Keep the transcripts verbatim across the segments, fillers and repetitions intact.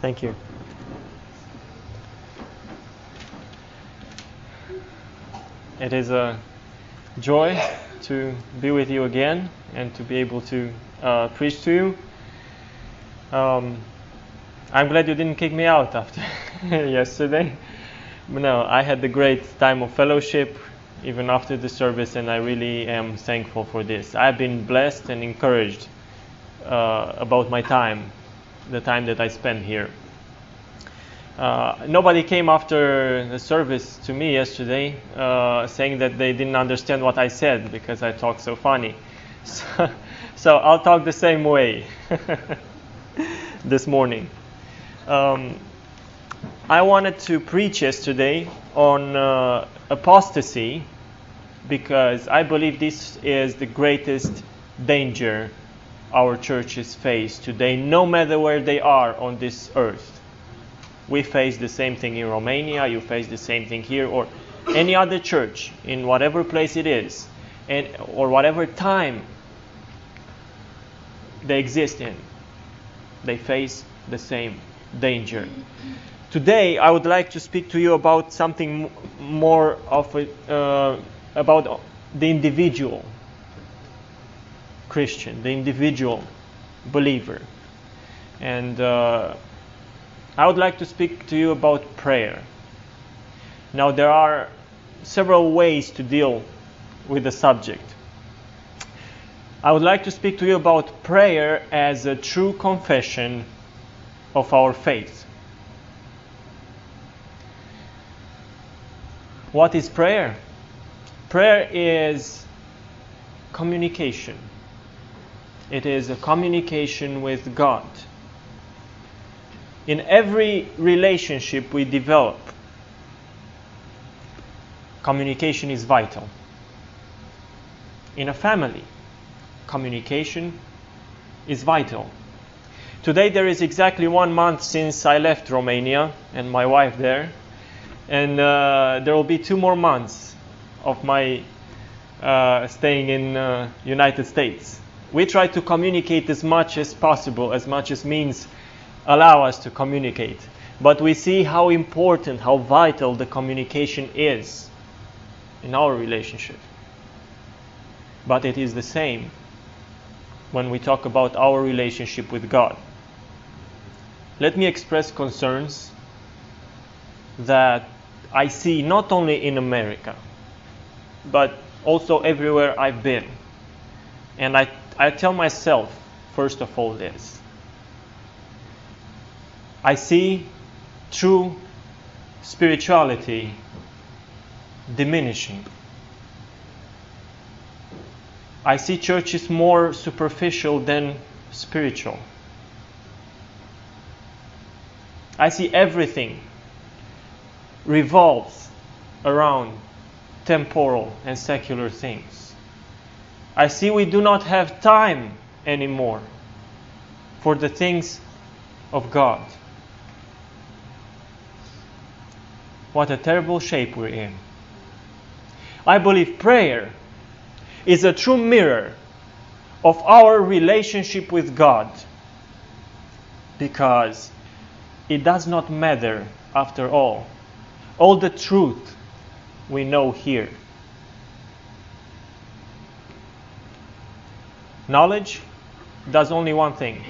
Thank you. It is a joy to be with you again and to be able to uh, preach to you. Um, I'm glad you didn't kick me out after yesterday. No, I had the great time of fellowship even after the service, and I really am thankful for this. I've been blessed and encouraged uh, about my time, the time that I spent here. Uh, nobody came after the service to me yesterday uh, saying that they didn't understand what I said because I talk so funny. So, so I'll talk the same way this morning. Um, I wanted to preach yesterday on uh, apostasy because I believe this is the greatest danger our churches face today, no matter where they are on this earth. We face the same thing in Romania, you face the same thing here, or any other church in whatever place it is, and or whatever time they exist in. They face the same danger. Today, I would like to speak to you about something more of a, uh, about the individual Christian, the individual believer. And uh, I would like to speak to you about prayer. Now, there are several ways to deal with the subject. I would like to speak to you about prayer as a true confession of our faith. What is prayer? Prayer is communication. It is a communication with God. In every relationship we develop, communication is vital. In a family, communication is vital. Today there is exactly one month since I left Romania and my wife there. And uh, there will be two more months of my uh, staying in uh, United States. We try to communicate as much as possible, as much as means allow us to communicate. But we see how important, how vital the communication is in our relationship. But it is the same when we talk about our relationship with God. Let me express concerns that I see not only in America, but also everywhere I've been. And I, I tell myself, first of all, this. I see true spirituality diminishing. I see churches more superficial than spiritual. I see everything revolves around temporal and secular things. I see we do not have time anymore for the things of God. What a terrible shape we're in. I believe prayer is a true mirror of our relationship with God, because it does not matter after all. All the truth we know here. Knowledge does only one thing: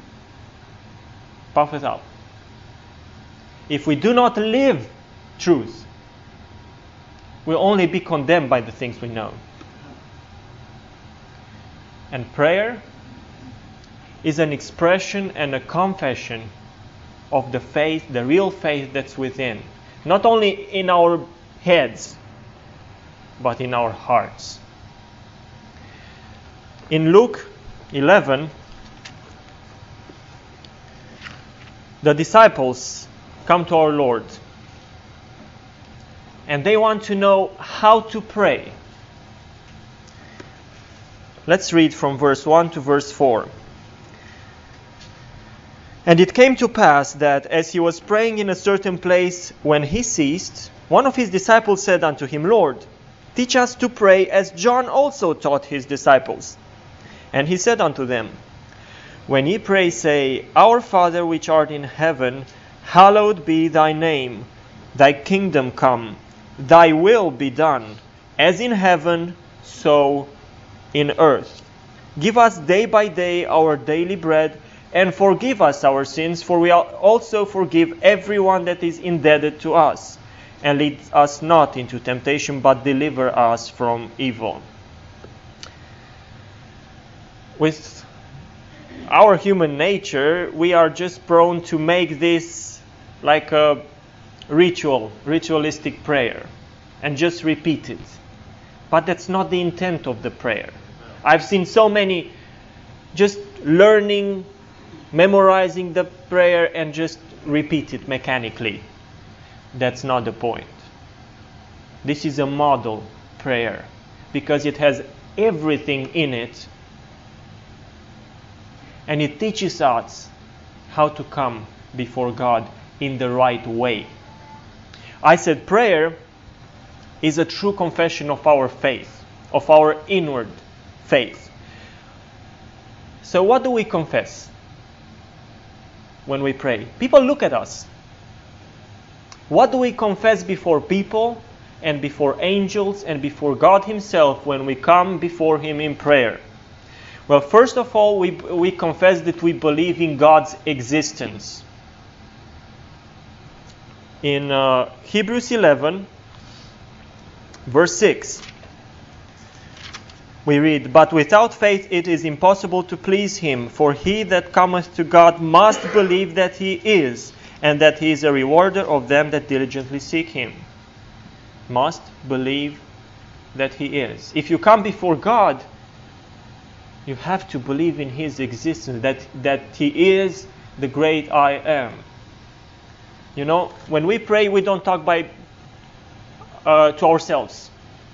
puff it up. If we do not live truth, we'll only be condemned by the things we know. And prayer is an expression and a confession of the faith, the real faith that's within. Not only in our heads, but in our hearts. In Luke eleven, the disciples come to our Lord, and they want to know how to pray. Let's read from verse one to verse four. And it came to pass that as he was praying in a certain place, when he ceased, one of his disciples said unto him, Lord, teach us to pray as John also taught his disciples. And he said unto them, When ye pray, say, Our Father which art in heaven, hallowed be thy name. Thy kingdom come, thy will be done, as in heaven, so in earth. Give us day by day our daily bread, and forgive us our sins, for we also forgive everyone that is indebted to us. And lead us not into temptation, but deliver us from evil. With our human nature, we are just prone to make this like a ritual, ritualistic prayer, and just repeat it. But that's not the intent of the prayer. I've seen so many just learning, memorizing the prayer and just repeat it mechanically. That's not the point. This is a model prayer because it has everything in it, and it teaches us how to come before God in the right way. I said prayer is a true confession of our faith, of our inward faith. So what do we confess when we pray? People look at us. What do we confess before people and before angels and before God Himself when we come before Him in prayer? Well, first of all, we, we confess that we believe in God's existence. In uh, Hebrews eleven, verse six, we read, But without faith it is impossible to please Him, for he that cometh to God must believe that He is, and that He is a rewarder of them that diligently seek Him. Must believe that He is. If you come before God, you have to believe in His existence, that, that He is the great I am. You know, when we pray, we don't talk by uh, to ourselves.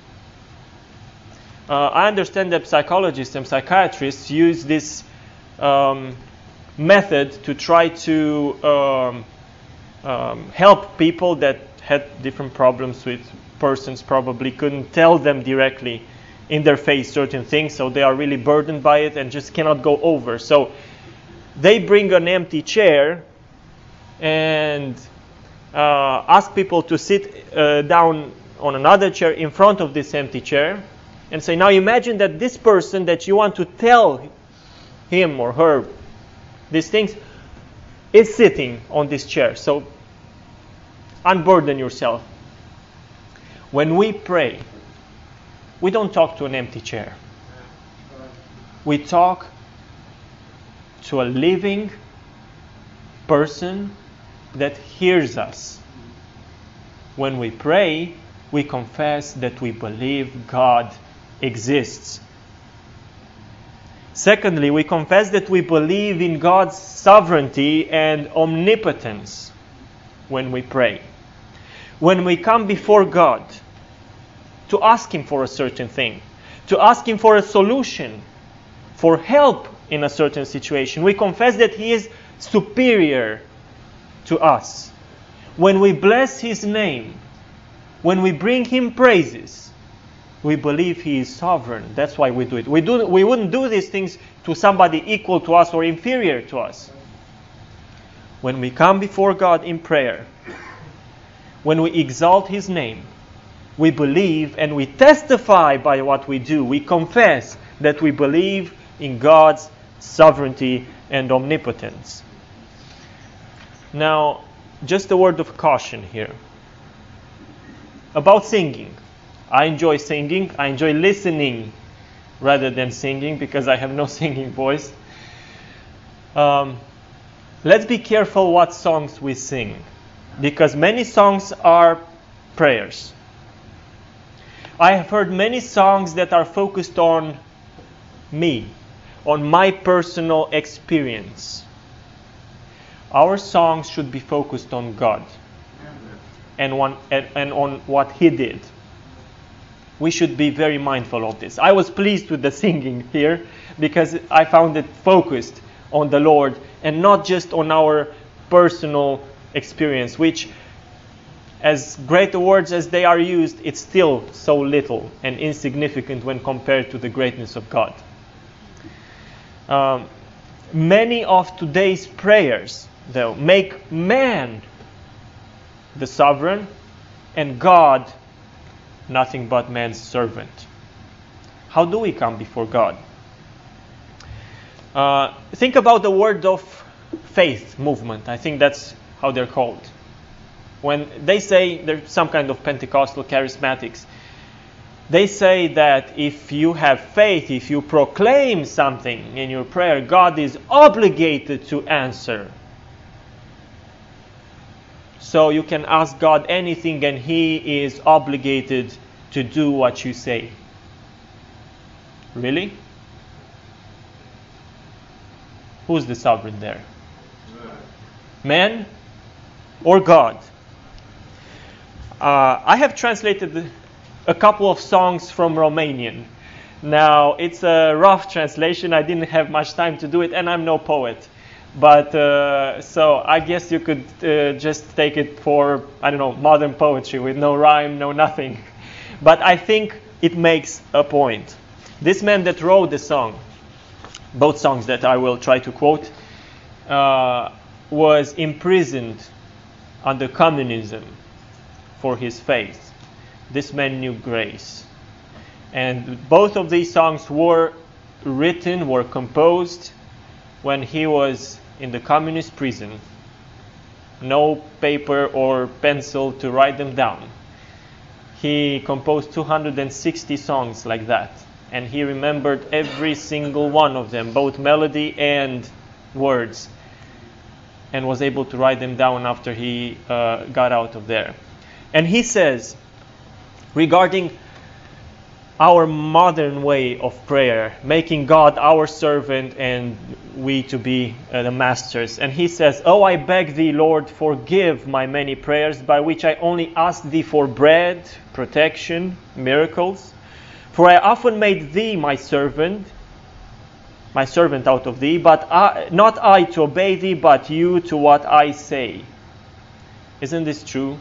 Uh, I understand that psychologists and psychiatrists use this um, method to try to um, um, help people that had different problems with persons, probably couldn't tell them directly in their face certain things, so they are really burdened by it and just cannot go over. So they bring an empty chair and uh, ask people to sit uh, down on another chair in front of this empty chair and say, now imagine that this person that you want to tell him or her these things is sitting on this chair. So unburden yourself. When we pray, we don't talk to an empty chair. We talk to a living person that hears us. When we pray, we confess that we believe God exists. Secondly, we confess that we believe in God's sovereignty and omnipotence when we pray. When we come before God to ask Him for a certain thing, to ask Him for a solution, for help in a certain situation, we confess that He is superior to us. When we bless His name, when we bring Him praises, we believe He is sovereign. That's why we do it. We, do, we wouldn't do these things to somebody equal to us or inferior to us. When we come before God in prayer, when we exalt His name, we believe and we testify by what we do. We confess that we believe in God's sovereignty and omnipotence. Now, just a word of caution here. About singing. I enjoy singing. I enjoy listening rather than singing because I have no singing voice. Um, let's be careful what songs we sing, because many songs are prayers. I have heard many songs that are focused on me, on my personal experience. Our songs should be focused on God and, one, and, and on what He did. We should be very mindful of this. I was pleased with the singing here because I found it focused on the Lord and not just on our personal experience, which, as great words as they are used, it's still so little and insignificant when compared to the greatness of God. Um, Many of today's prayers, though, make man the sovereign and God nothing but man's servant. How do we come before God? Uh, think about the word of faith movement. I think that's how they're called. When they say they're some kind of Pentecostal charismatics, they say that if you have faith, if you proclaim something in your prayer, God is obligated to answer. So you can ask God anything and He is obligated to do what you say. Really? Who's the sovereign there? Man or God? Uh, I have translated a couple of songs from Romanian. Now, it's a rough translation. I didn't have much time to do it, and I'm no poet. But, uh, so I guess you could uh, just take it for, I don't know, modern poetry with no rhyme, no nothing. But I think it makes a point. This man that wrote the song, both songs that I will try to quote, uh, was imprisoned under communism for his faith. This man knew grace. And both of these songs were written, were composed when he was in the communist prison. No paper or pencil to write them down. He composed two hundred sixty songs like that. And he remembered every single one of them, both melody and words, and was able to write them down after he uh, got out of there. And he says, regarding our modern way of prayer, making God our servant and we to be uh, the masters. And he says, "Oh, I beg thee, Lord, forgive my many prayers by which I only ask thee for bread, protection, miracles. For I often made thee my servant, my servant out of thee, but I, not I to obey thee, but you to what I say." Isn't this true?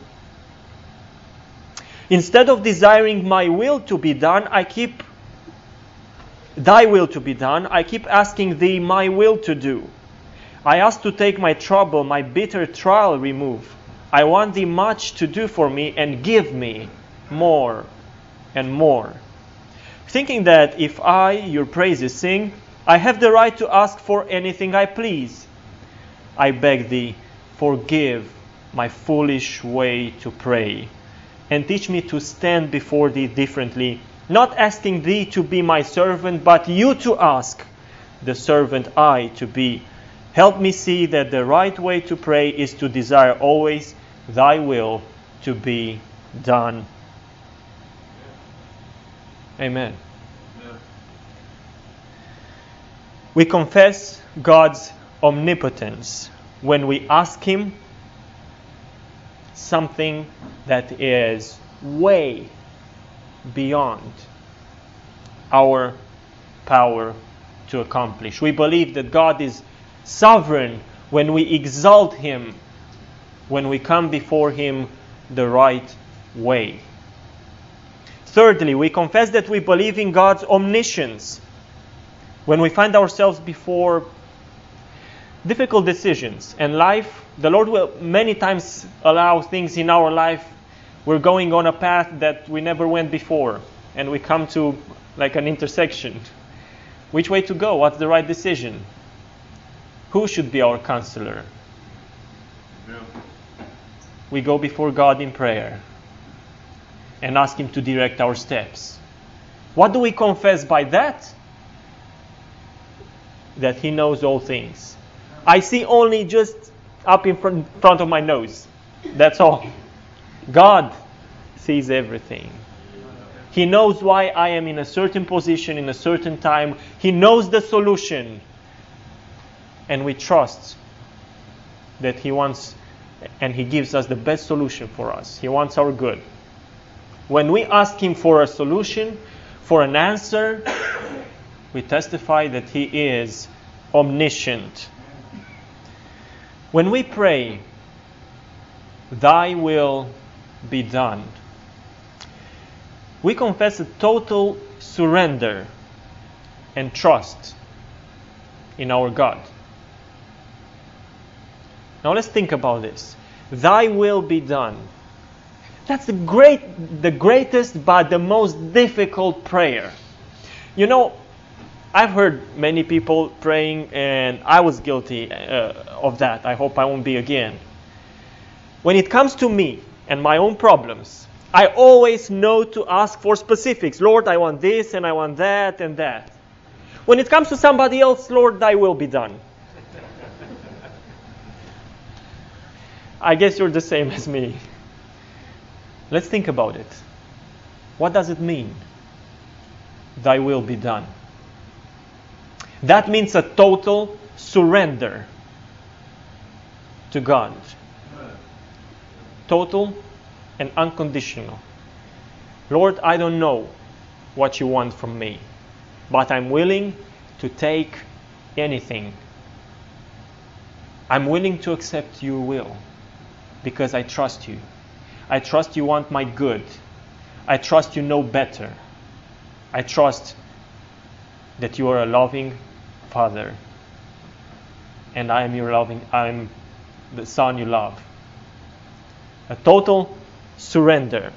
Instead of desiring my will to be done, I keep thy will to be done. I keep asking thee my will to do. I ask to take my trouble, my bitter trial remove. I want thee much to do for me and give me more and more. Thinking that if I your praises sing, I have the right to ask for anything I please. I beg thee, forgive my foolish way to pray, and teach me to stand before thee differently, not asking thee to be my servant, but you to ask, the servant I to be. Help me see that the right way to pray is to desire always thy will to be done. Amen. Amen. We confess God's omnipotence when we ask Him something that is way beyond our power to accomplish. We believe that God is sovereign when we exalt Him, when we come before Him the right way. Thirdly, we confess that we believe in God's omniscience when we find ourselves before difficult decisions and life. The Lord will many times allow things in our life. We're going on a path that we never went before, and we come to like an intersection. Which way to go? What's the right decision? Who should be our counselor? Yeah. We go before God in prayer and ask Him to direct our steps. What do we confess by that? That He knows all things. I see only just up in front, front of my nose. That's all. God sees everything. He knows why I am in a certain position, in a certain time. He knows the solution. And we trust that He wants, and He gives us the best solution for us. He wants our good. When we ask Him for a solution, for an answer, we testify that He is omniscient. When we pray, thy will be done, we confess a total surrender and trust in our God. Now let's think about this. Thy will be done. That's the great, the greatest but the most difficult prayer. You know, I've heard many people praying, and I was guilty uh, of that. I hope I won't be again. When it comes to me and my own problems, I always know to ask for specifics. Lord, I want this and I want that and that. When it comes to somebody else, Lord, thy will be done. I guess you're the same as me. Let's think about it. What does it mean? Thy will be done. That means a total surrender to God. Total and unconditional. Lord, I don't know what you want from me, but I'm willing to take anything. I'm willing to accept your will because I trust you. I trust you want my good. I trust you know better. I trust that you are a loving Father, and I am your loving, I am the Son you love. A total surrender.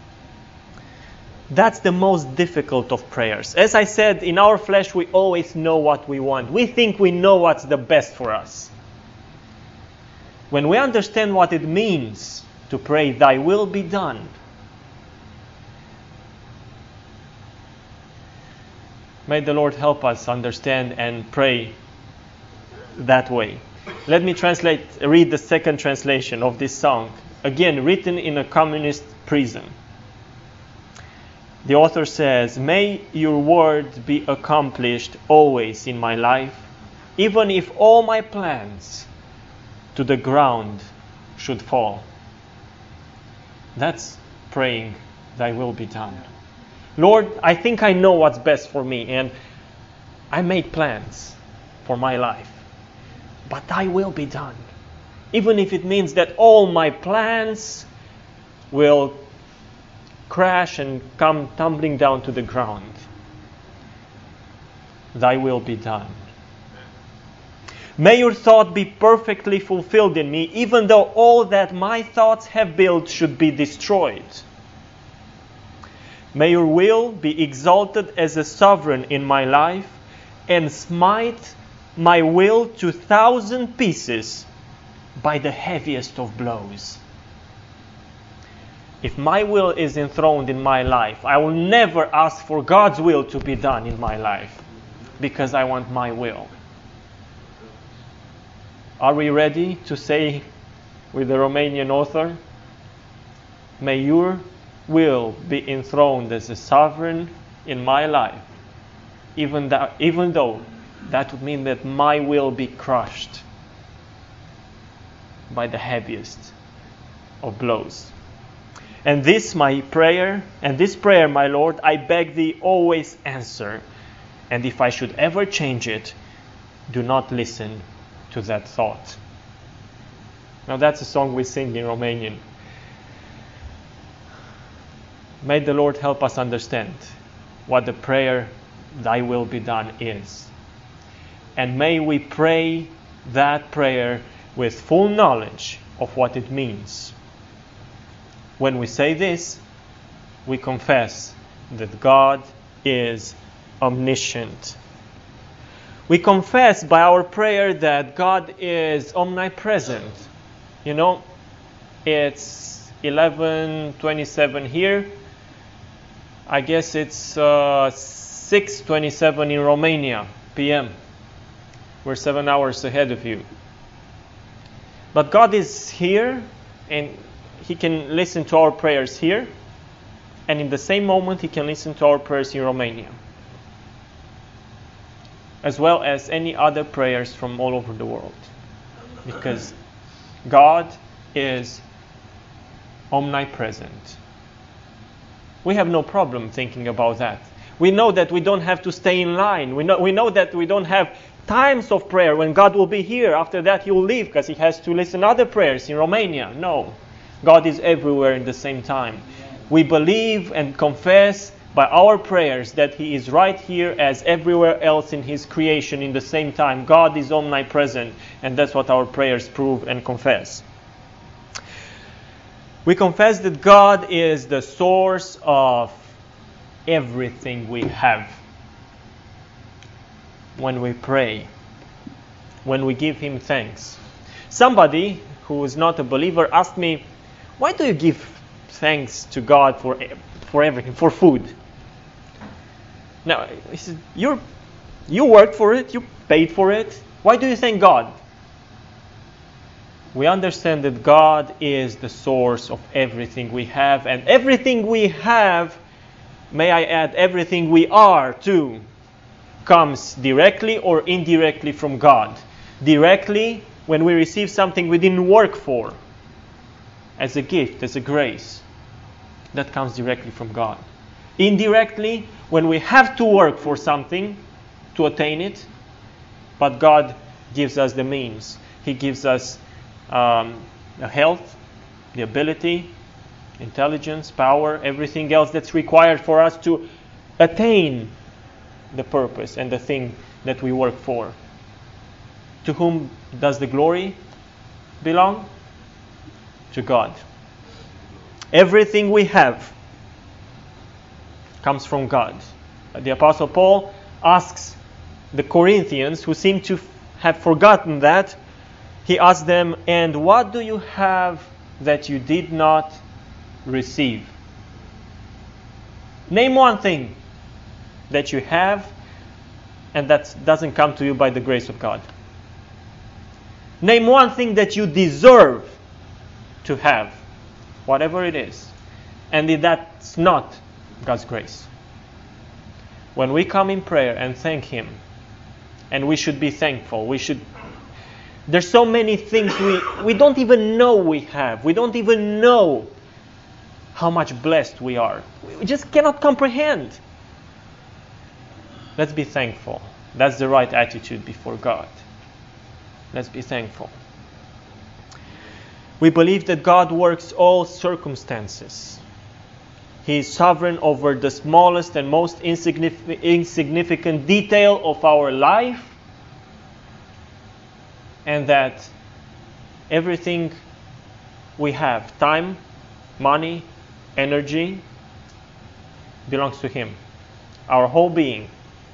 That's the most difficult of prayers. As I said, in our flesh we always know what we want. We think we know what's the best for us. When we understand what it means to pray, thy will be done, may the Lord help us understand and pray that way. Let me translate, read the second translation of this song, again written in a communist prison. The author says, may your word be accomplished always in my life, even if all my plans to the ground should fall. That's praying, thy will be done. Lord, I think I know what's best for me, and I make plans for my life. But thy will be done. Even if it means that all my plans will crash and come tumbling down to the ground. Thy will be done. May your thought be perfectly fulfilled in me, even though all that my thoughts have built should be destroyed. May your will be exalted as a sovereign in my life and smite my will to thousand pieces by the heaviest of blows. If my will is enthroned in my life, I will never ask for God's will to be done in my life because I want my will. Are we ready to say with the Romanian author, may your will be enthroned as a sovereign in my life, even that, even though that would mean that my will be crushed by the heaviest of blows. And this my prayer, and this prayer, my Lord, I beg thee always answer. And if I should ever change it, do not listen to that thought. Now that's a song we sing in Romanian. May the Lord help us understand what the prayer, thy will be done, is. And may we pray that prayer with full knowledge of what it means. When we say this, we confess that God is omniscient. We confess by our prayer that God is omnipresent. You know, it's eleven twenty-seven here. I guess it's uh, six twenty-seven in Romania, P M. We're seven hours ahead of you. But God is here, and He can listen to our prayers here, and in the same moment He can listen to our prayers in Romania, as well as any other prayers from all over the world. Because God is omnipresent. We have no problem thinking about that. We know that we don't have to stay in line. We know, we know that we don't have times of prayer when God will be here. After that He will leave because He has to listen to other prayers in Romania. No. God is everywhere at the same time. We believe and confess by our prayers that He is right here as everywhere else in His creation in the same time. God is omnipresent. And that's what our prayers prove and confess. We confess that God is the source of everything we have. When we pray, when we give Him thanks. Somebody who is not a believer asked me, why do you give thanks to God for for everything, for food? Now, he said, You're, you worked for it, you paid for it. Why do you thank God? We understand that God is the source of everything we have, and everything we have, may I add, everything we are too, comes directly or indirectly from God. Directly, when we receive something we didn't work for, as a gift, as a grace, that comes directly from God. Indirectly, when we have to work for something to attain it, but God gives us the means. He gives us um, the health, the ability, intelligence, power, everything else that's required for us to attain the purpose and the thing that we work for. To whom does the glory belong? To God. Everything we have comes from God. The Apostle Paul asks the Corinthians, who seem to have forgotten that, he asks them, and what do you have that you did not receive? Name one thing that you have and that doesn't come to you by the grace of God. Name one thing that you deserve to have, whatever it is, and that's not God's grace. When we come in prayer and thank Him, and we should be thankful, we should. There's so many things we, we don't even know we have. We don't even know how much blessed we are. We just cannot comprehend. Let's be thankful. That's the right attitude before God. Let's be thankful. We believe that God works all circumstances. He is sovereign over the smallest and most insignific- insignificant detail of our life, and that everything we have, time, money, energy, belongs to Him. Our whole being,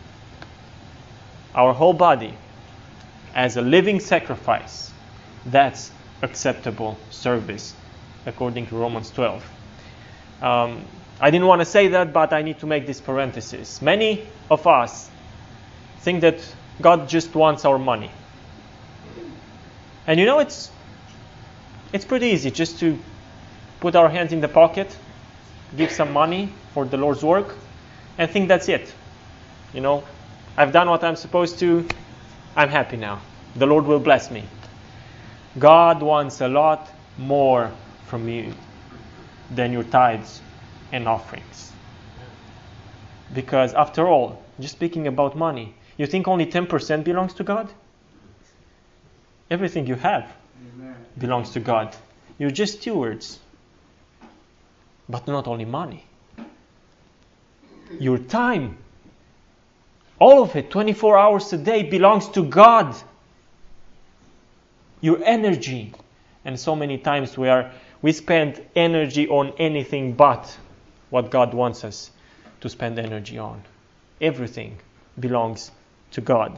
our whole body, as a living sacrifice, that's acceptable service, according to Romans twelve. Um, I didn't want to say that, but I need to make this parenthesis. Many of us think that God just wants our money. And you know, it's it's pretty easy just to put our hands in the pocket, give some money for the Lord's work, and think that's it. You know, I've done what I'm supposed to, I'm happy now. The Lord will bless me. God wants a lot more from you than your tithes and offerings. Because after all, just speaking about money, you think only ten percent belongs to God? Everything you have Amen. Belongs to God. You're just stewards. But not only money. Your time, all of it, twenty-four hours a day, belongs to God. Your energy. And so many times we are we spend energy on anything but what God wants us to spend energy on. Everything belongs to God.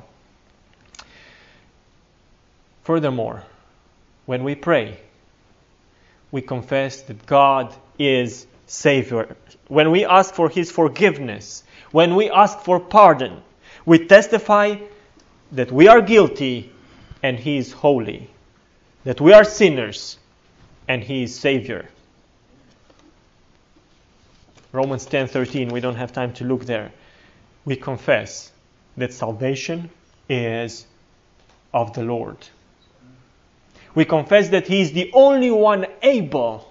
Furthermore, when we pray, we confess that God is Savior. When we ask for His forgiveness, when we ask for pardon, we testify that we are guilty and He is holy, that we are sinners and He is Savior. Romans ten thirteen, we don't have time to look there. We confess that salvation is of the Lord. We confess that He is the only one able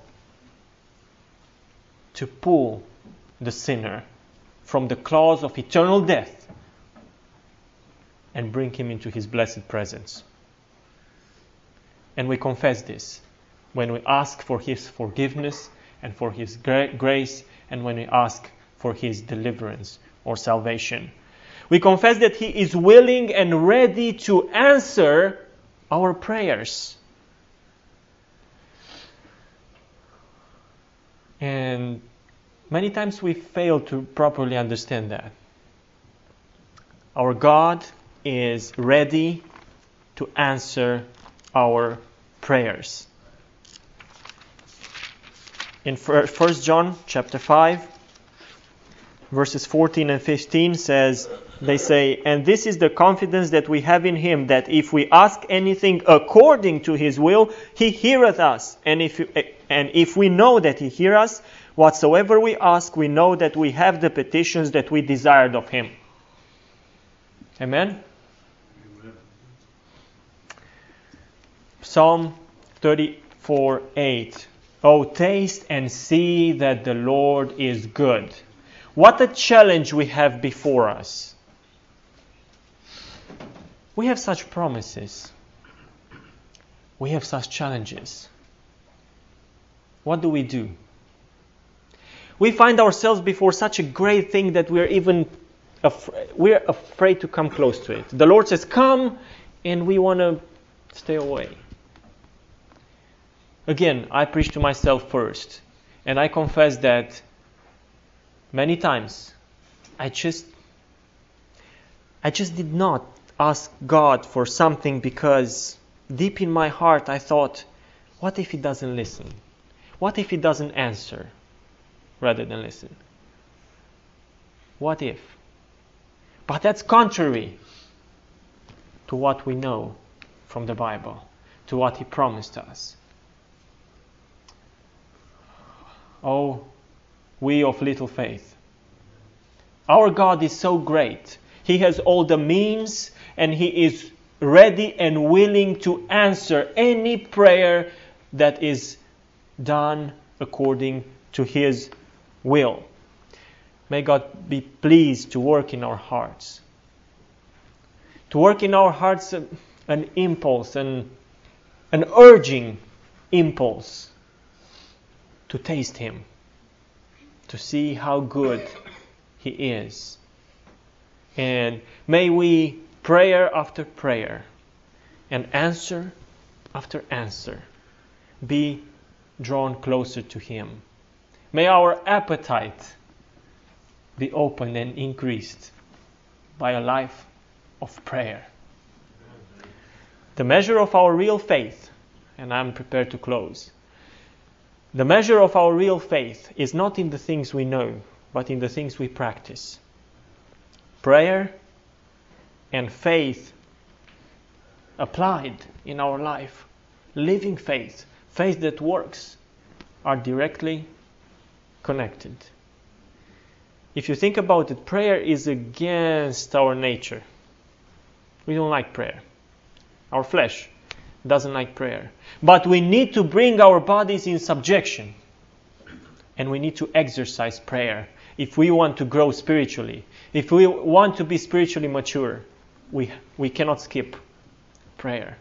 to pull the sinner from the claws of eternal death and bring him into His blessed presence. And we confess this when we ask for His forgiveness and for His gra- grace, and when we ask for His deliverance or salvation. We confess that He is willing and ready to answer our prayers. And many times we fail to properly understand that. Our God is ready to answer our prayers. In First John chapter five, verses fourteen and fifteen says, they say, "And this is the confidence that we have in him, that if we ask anything according to his will, he heareth us. And if and if we know that he heareth us, whatsoever we ask, we know that we have the petitions that we desired of him." Amen? Amen. Psalm thirty-four eight. "Oh, taste and see that the Lord is good." What a challenge we have before us. We have such promises. We have such challenges. What do we do? We find ourselves before such a great thing that we're even af- we're afraid to come close to it. The Lord says, "Come," and we want to stay away. Again, I preach to myself first, and I confess that many times I just I just did not ask God for something because deep in my heart I thought, what if he doesn't listen? What if he doesn't answer rather than listen? What if? But that's contrary to what we know from the Bible, to what he promised us. Oh, we of little faith. Our God is so great. He has all the means, and he is ready and willing to answer any prayer that is done according to his will. May God be pleased to work in our hearts. To work in our hearts an impulse, an, an urging impulse to taste him, to see how good he is. And may we, prayer after prayer and answer after answer, be drawn closer to him. May our appetite be opened and increased by a life of prayer. The measure of our real faith, and I'm prepared to close, the measure of our real faith is not in the things we know, but in the things we practice. Prayer and faith applied in our life, living faith, faith that works, are directly connected. If you think about it, prayer is against our nature. We don't like prayer. Our flesh doesn't like prayer. But we need to bring our bodies in subjection. And we need to exercise prayer. If we want to grow spiritually, if we want to be spiritually mature, we, we cannot skip prayer.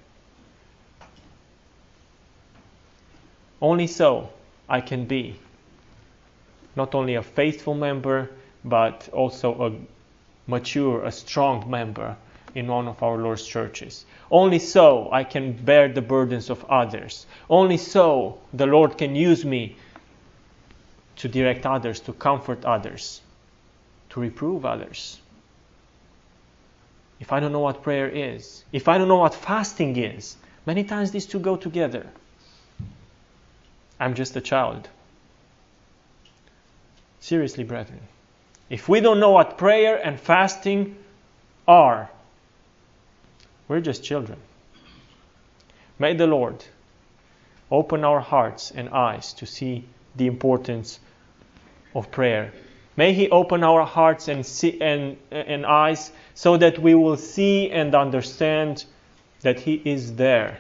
Only so I can be not only a faithful member, but also a mature, a strong member in one of our Lord's churches. Only so I can bear the burdens of others. Only so the Lord can use me to direct others, to comfort others, to reprove others. If I don't know what prayer is, if I don't know what fasting is, many times these two go together. I'm just a child. Seriously, brethren, if we don't know what prayer and fasting are, we're just children. May the Lord open our hearts and eyes to see the importance of prayer. May He open our hearts and, see, and, and eyes so that we will see and understand that He is there,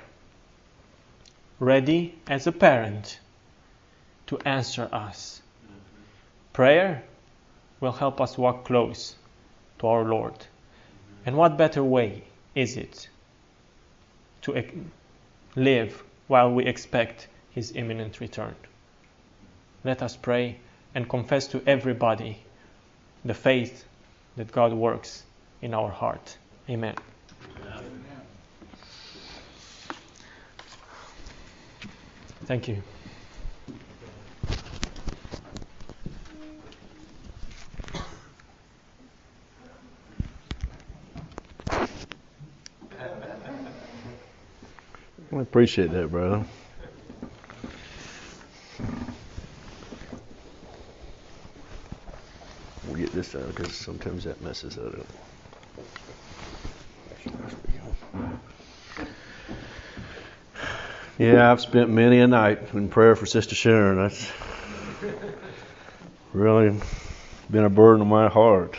ready as a parent to answer us. Prayer will help us walk close to our Lord. And what better way is it to live while we expect His imminent return? Let us pray and confess to everybody the faith that God works in our heart. Amen. Amen. Thank you. I appreciate that, brother. We'll get this out because sometimes that messes that up. Yeah, I've spent many a night in prayer for Sister Sharon. That's really been a burden on my heart.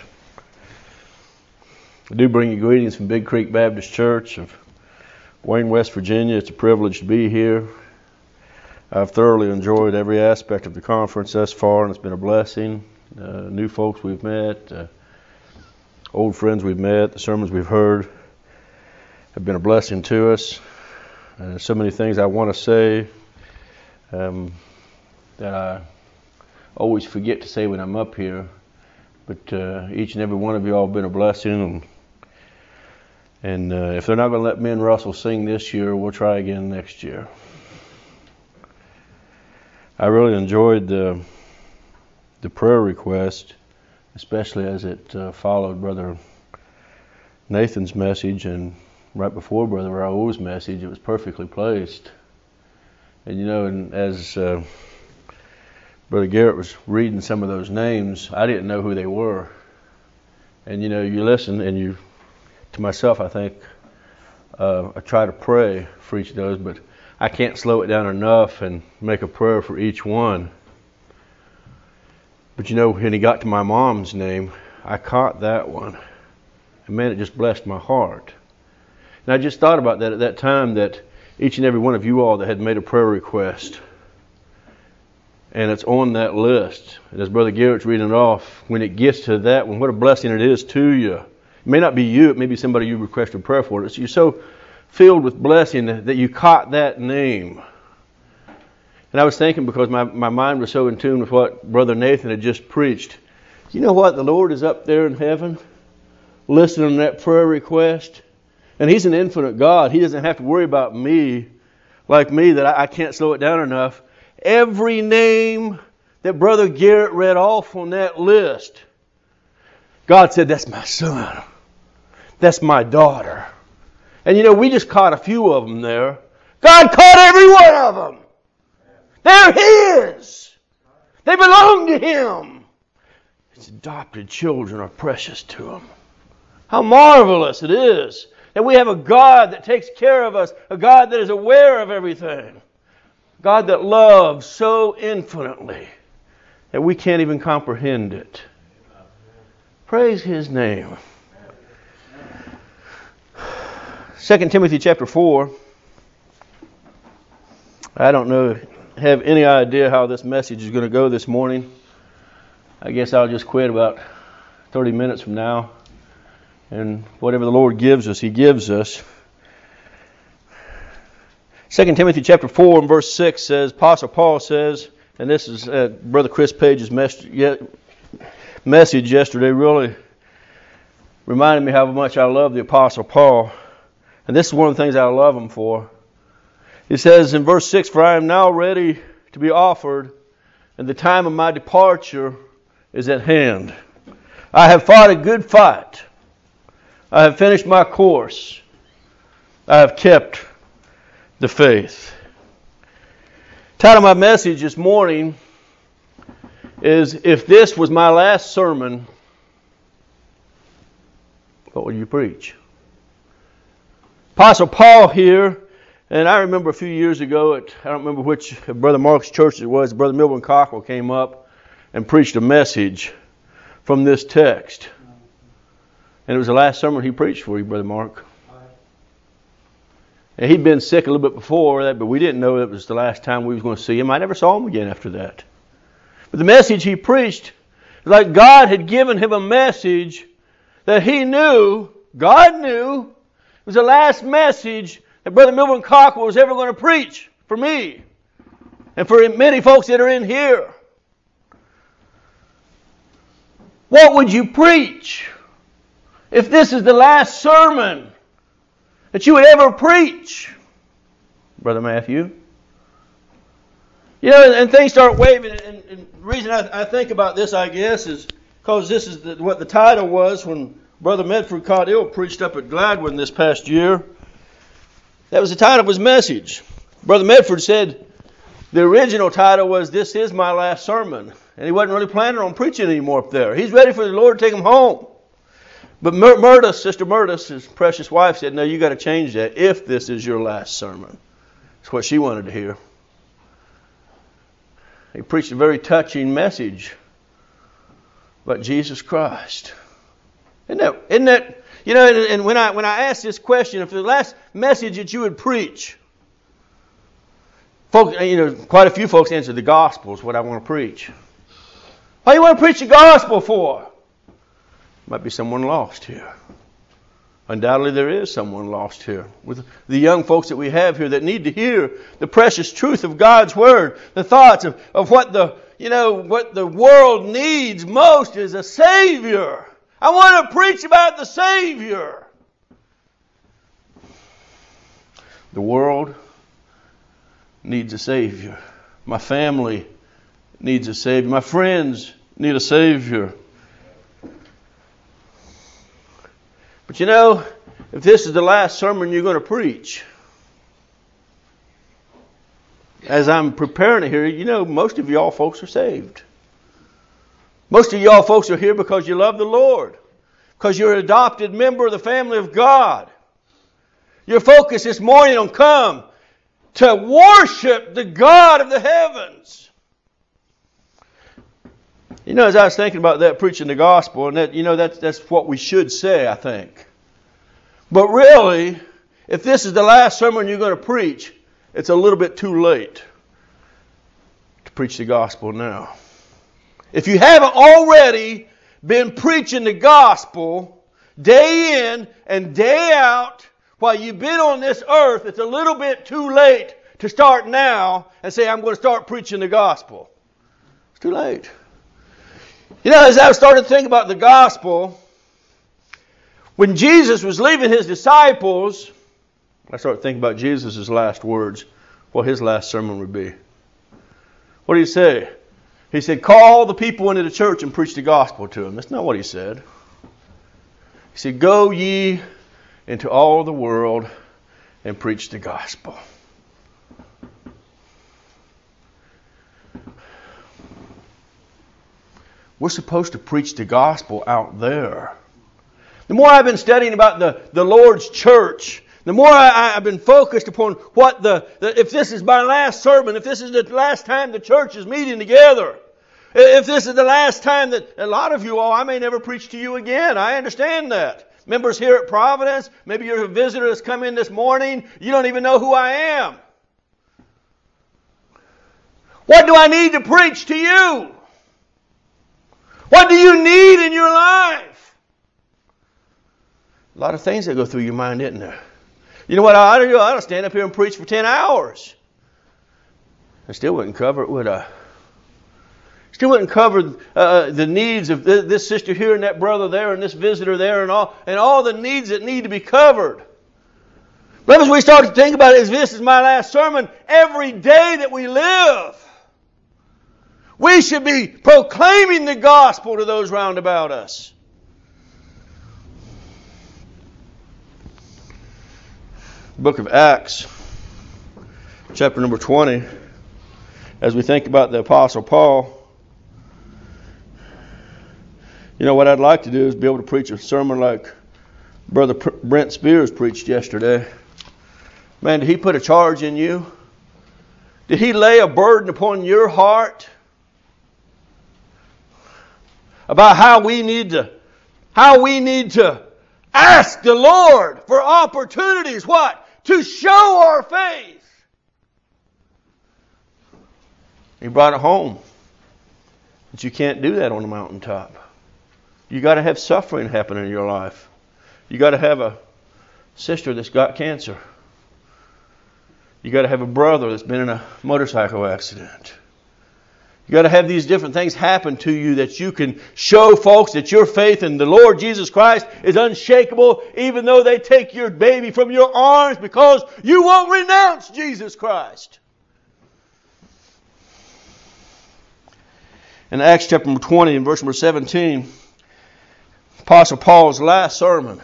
I do bring you greetings from Big Creek Baptist Church of Wayne, West Virginia. It's a privilege to be here. I've thoroughly enjoyed every aspect of the conference thus far, and it's been a blessing. Uh, new folks we've met, uh, old friends we've met, the sermons we've heard have been a blessing to us. Uh, so many things I want to say um, that I always forget to say when I'm up here, but uh, each and every one of you all have been a blessing. And, and uh, if they're not going to let me and Russell sing this year, we'll try again next year. I really enjoyed the the prayer request, especially as it uh, followed Brother Nathan's message, and right before Brother Raul's message. It was perfectly placed. And you know, and as uh, Brother Garrett was reading some of those names, I didn't know who they were. And you know, you listen, and you, to myself, I think, uh, I try to pray for each of those, but I can't slow it down enough and make a prayer for each one. But you know, when he got to my mom's name, I caught that one. And man, it just blessed my heart. And I just thought about that at that time, that each and every one of you all that had made a prayer request, and it's on that list. And as Brother Garrett's reading it off, when it gets to that one, what a blessing it is to you. It may not be you, it may be somebody you requested prayer for. It's, you're so filled with blessing that you caught that name. And I was thinking, because my, my mind was so in tune with what Brother Nathan had just preached, you know what? The Lord is up there in heaven listening to that prayer request. And He's an infinite God. He doesn't have to worry about me like me, that I, I can't slow it down enough. Every name that Brother Garrett read off on that list, God said, that's my son. That's my daughter. And you know, we just caught a few of them there. God caught every one of them. They're His. They belong to Him. His adopted children are precious to Him. How marvelous it is that we have a God that takes care of us, a God that is aware of everything, God that loves so infinitely that we can't even comprehend it. Praise His name. Second Timothy chapter four. I don't know, have any idea how this message is going to go this morning. I guess I'll just quit about thirty minutes from now. And whatever the Lord gives us, He gives us. Second Timothy chapter four and verse six says, Apostle Paul says, and this is uh, Brother Chris Page's mes- ye- message yesterday, really reminded me how much I love the Apostle Paul. And this is one of the things I love him for. He says in verse six, For I am now ready to be offered, and the time of my departure is at hand. I have fought a good fight. I have finished my course. I have kept the faith. Title of my message this morning is, If This Was My Last Sermon, what would you preach? Apostle Paul here, and I remember a few years ago, at, I don't remember which of Brother Mark's church it was, Brother Milburn Cockrell came up and preached a message from this text. And it was the last sermon he preached for you, Brother Mark. And he'd been sick a little bit before that, but we didn't know it was the last time we was going to see him. I never saw him again after that. But the message he preached, like God had given him a message that he knew, God knew, it was the last message that Brother Milburn Cockrell was ever going to preach for me and for many folks that are in here. What would you preach if this is the last sermon that you would ever preach, Brother Matthew? You know, and, and things start waving. And, and the reason I, I think about this, I guess, is because this is the, what the title was when Brother Medford Caudill preached up at Gladwin this past year. That was the title of his message. Brother Medford said the original title was, "This is my last sermon." And he wasn't really planning on preaching anymore up there. He's ready for the Lord to take him home. But Mur- Murtis, Sister Murtis, his precious wife, said, "No, you got to change that. If this is your last sermon." That's what she wanted to hear. He preached a very touching message about Jesus Christ. Isn't that, isn't that you know, and, and when I when I asked this question, if the last message that you would preach, folks, you know, quite a few folks answered the gospel is what I want to preach. Why do you want to preach the gospel for? Might be someone lost here. Undoubtedly there is someone lost here. With the young folks that we have here that need to hear the precious truth of God's Word, the thoughts of, of what the you know what the world needs most is a Savior. I want to preach about the Savior. The world needs a Savior. My family needs a Savior. My friends need a Savior. But you know, if this is the last sermon you're going to preach, as I'm preparing it here, you know, most of y'all folks are saved. Most of y'all folks are here because you love the Lord, because you're an adopted member of the family of God. Your focus this morning on come to worship the God of the heavens. You know, as I was thinking about that, preaching the gospel, and that, you know, that's, that's what we should say, I think. But really, if this is the last sermon you're going to preach, it's a little bit too late to preach the gospel now. If you haven't already been preaching the gospel day in and day out while you've been on this earth, it's a little bit too late to start now and say, "I'm going to start preaching the gospel." It's too late. You know, as I started to think about the gospel, when Jesus was leaving His disciples, I started thinking about Jesus' last words, what His last sermon would be. What did He say? He said, "Call the people into the church and preach the gospel to them." That's not what He said. He said, "Go ye into all the world and preach the gospel." We're supposed to preach the gospel out there. The more I've been studying about the, the Lord's church, the more I, I've been focused upon what the, the, if this is my last sermon, if this is the last time the church is meeting together, if this is the last time that a lot of you all, I may never preach to you again. I understand that. Members here at Providence, maybe you're a visitor that's come in this morning, you don't even know who I am. What do I need to preach to you? What do you need in your life? A lot of things that go through your mind, isn't there? You know what I ought to do? I ought to stand up here and preach for ten hours. I still wouldn't cover it, would I? Still wouldn't cover uh, the needs of th- this sister here and that brother there and this visitor there and all and all the needs that need to be covered. But as we start to think about it, as this is my last sermon, every day that we live, we should be proclaiming the gospel to those round about us. Book of Acts, chapter number twenty, as we think about the Apostle Paul, you know what I'd like to do is be able to preach a sermon like Brother Brent Spears preached yesterday. Man, did he put a charge in you? Did he lay a burden upon your heart about how we need to, how we need to ask the Lord for opportunities, what? To show our faith. He brought it home. But you can't do that on the mountaintop. You got to have suffering happen in your life. You got to have a sister that's got cancer. You got to have a brother that's been in a motorcycle accident. You got to have these different things happen to you that you can show folks that your faith in the Lord Jesus Christ is unshakable, even though they take your baby from your arms, because you won't renounce Jesus Christ. In Acts chapter number twenty and verse number seventeen, Apostle Paul's last sermon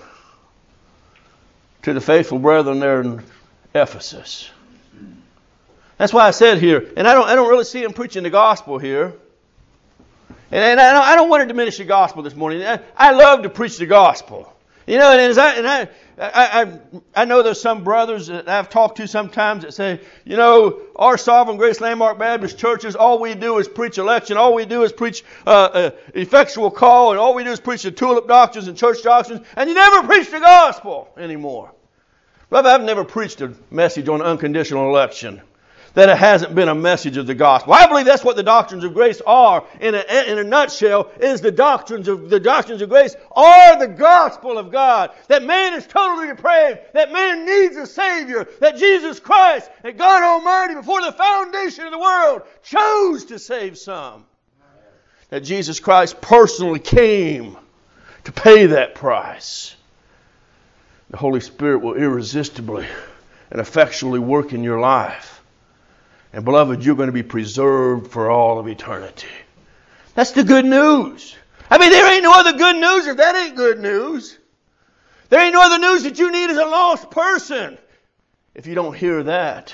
to the faithful brethren there in Ephesus. That's why I said here, and I don't, I don't really see him preaching the gospel here. And, and I, don't, I don't want to diminish the gospel this morning. I, I love to preach the gospel. You know, and, as I, and I, I, I, I know there's some brothers that I've talked to sometimes that say, you know, our Sovereign Grace Landmark Baptist churches, all we do is preach election, all we do is preach uh, uh, effectual call, and all we do is preach the tulip doctrines and church doctrines, and you never preach the gospel anymore. Brother, I've never preached a message on unconditional election that it hasn't been a message of the gospel. I believe that's what the doctrines of grace are. In a, in a nutshell, is the doctrines of the doctrines of grace are the gospel of God. That man is totally depraved. That man needs a Savior. That Jesus Christ, that God Almighty, before the foundation of the world, chose to save some. That Jesus Christ personally came to pay that price. The Holy Spirit will irresistibly and effectually work in your life. And beloved, you're going to be preserved for all of eternity. That's the good news. I mean, there ain't no other good news if that ain't good news. There ain't no other news that you need as a lost person if you don't hear that.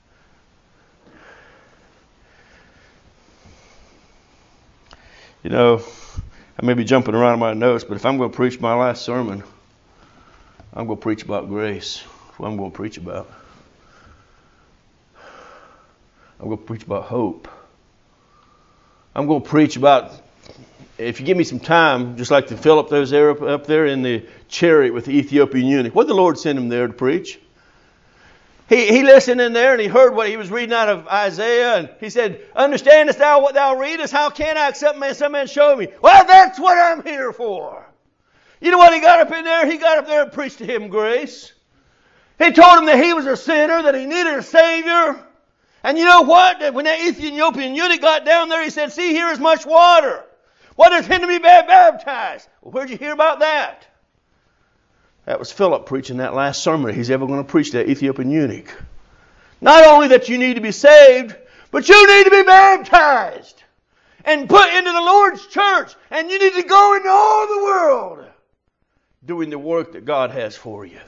You know, I may be jumping around in my notes, but if I'm going to preach my last sermon, I'm going to preach about grace. That's what I'm going to preach about. I'm going to preach about hope. I'm going to preach about, if you give me some time, just like the Philip that was there up, up there in the chariot with the Ethiopian eunuch. What did the Lord send him there to preach? He, he listened in there and he heard what he was reading out of Isaiah, and he said, understandest thou what thou readest? How can I except man, some man show me? Well, that's what I'm here for. You know what he got up in there? He got up there and preached to him grace. He told him that he was a sinner, that he needed a Savior. And you know what? When that Ethiopian eunuch got down there, he said, see, here is much water. What does hinder me baptized? Well, where'd you hear about that? That was Philip preaching that last sermon he's ever going to preach to that Ethiopian eunuch. Not only that you need to be saved, but you need to be baptized and put into the Lord's church. And you need to go into all the world doing the work that God has for you.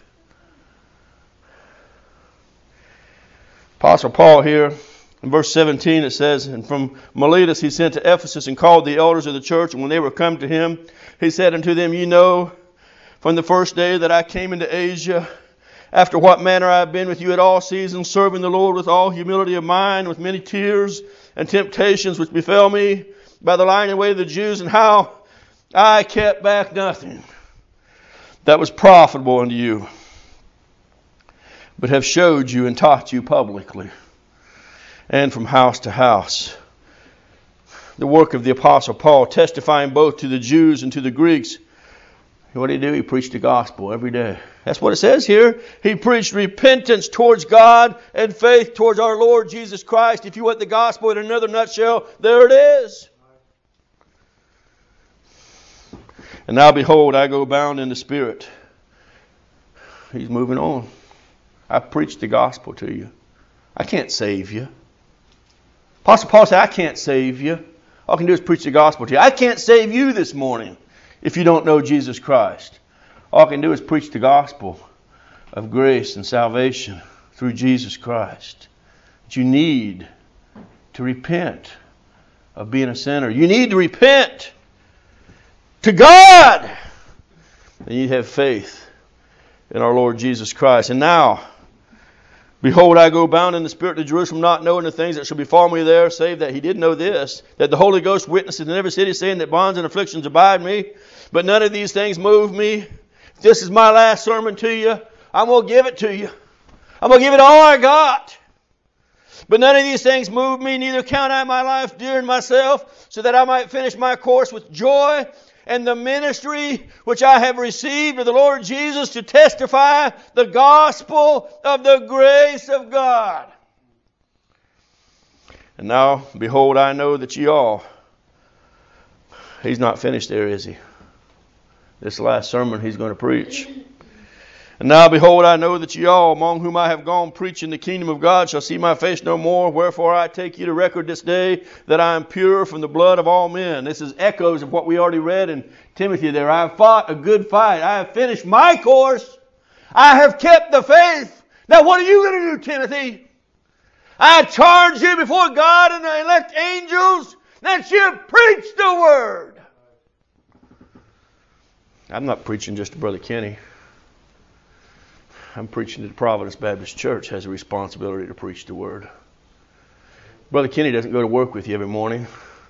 Apostle Paul here, in verse seventeen, it says, and from Miletus he sent to Ephesus and called the elders of the church. And when they were come to him, he said unto them, you know, from the first day that I came into Asia, after what manner I have been with you at all seasons, serving the Lord with all humility of mind, with many tears and temptations which befell me by the lying away of the Jews, and how I kept back nothing that was profitable unto you, but have showed you and taught you publicly, and from house to house. The work of the Apostle Paul, testifying both to the Jews and to the Greeks. What did he do? He preached the gospel every day. That's what it says here. He preached repentance towards God and faith towards our Lord Jesus Christ. If you want the gospel in another nutshell, there it is. And now behold, I go bound in the Spirit. He's moving on. I preached the gospel to you. I can't save you. Apostle Paul said, I can't save you. All I can do is preach the gospel to you. I can't save you this morning if you don't know Jesus Christ. All I can do is preach the gospel of grace and salvation through Jesus Christ. But you need to repent of being a sinner. You need to repent to God. And you have faith in our Lord Jesus Christ. And now, behold, I go bound in the Spirit to Jerusalem, not knowing the things that shall befall me there, save that he did know this, that the Holy Ghost witnesses in every city, saying that bonds and afflictions abide me. But none of these things move me. This is my last sermon to you. I'm going to give it to you. I'm going to give it all I got. But none of these things move me, neither count I my life dear in myself, so that I might finish my course with joy, and the ministry which I have received of the Lord Jesus, to testify the gospel of the grace of God. And now, behold, I know that ye all. He's not finished there, is he? This last sermon he's going to preach. And now, behold, I know that ye all, among whom I have gone preaching the kingdom of God, shall see my face no more. Wherefore I take you to record this day that I am pure from the blood of all men. This is echoes of what we already read in Timothy there. I have fought a good fight. I have finished my course. I have kept the faith. Now what are you going to do, Timothy? I charge you before God and the elect angels that you preach the word. I'm not preaching just to Brother Kenny. I'm preaching to the Providence Baptist Church has a responsibility to preach the word. Brother Kenny doesn't go to work with you every morning.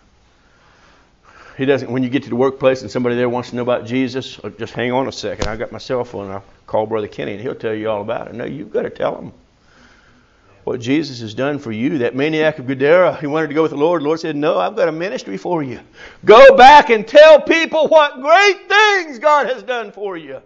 He doesn't, when you get to the workplace and somebody there wants to know about Jesus, just hang on a second. I got my cell phone and I'll call Brother Kenny and he'll tell you all about it. No, you've got to tell him what Jesus has done for you. That maniac of Gadara, he wanted to go with the Lord. The Lord said, no, I've got a ministry for you. Go back and tell people what great things God has done for you.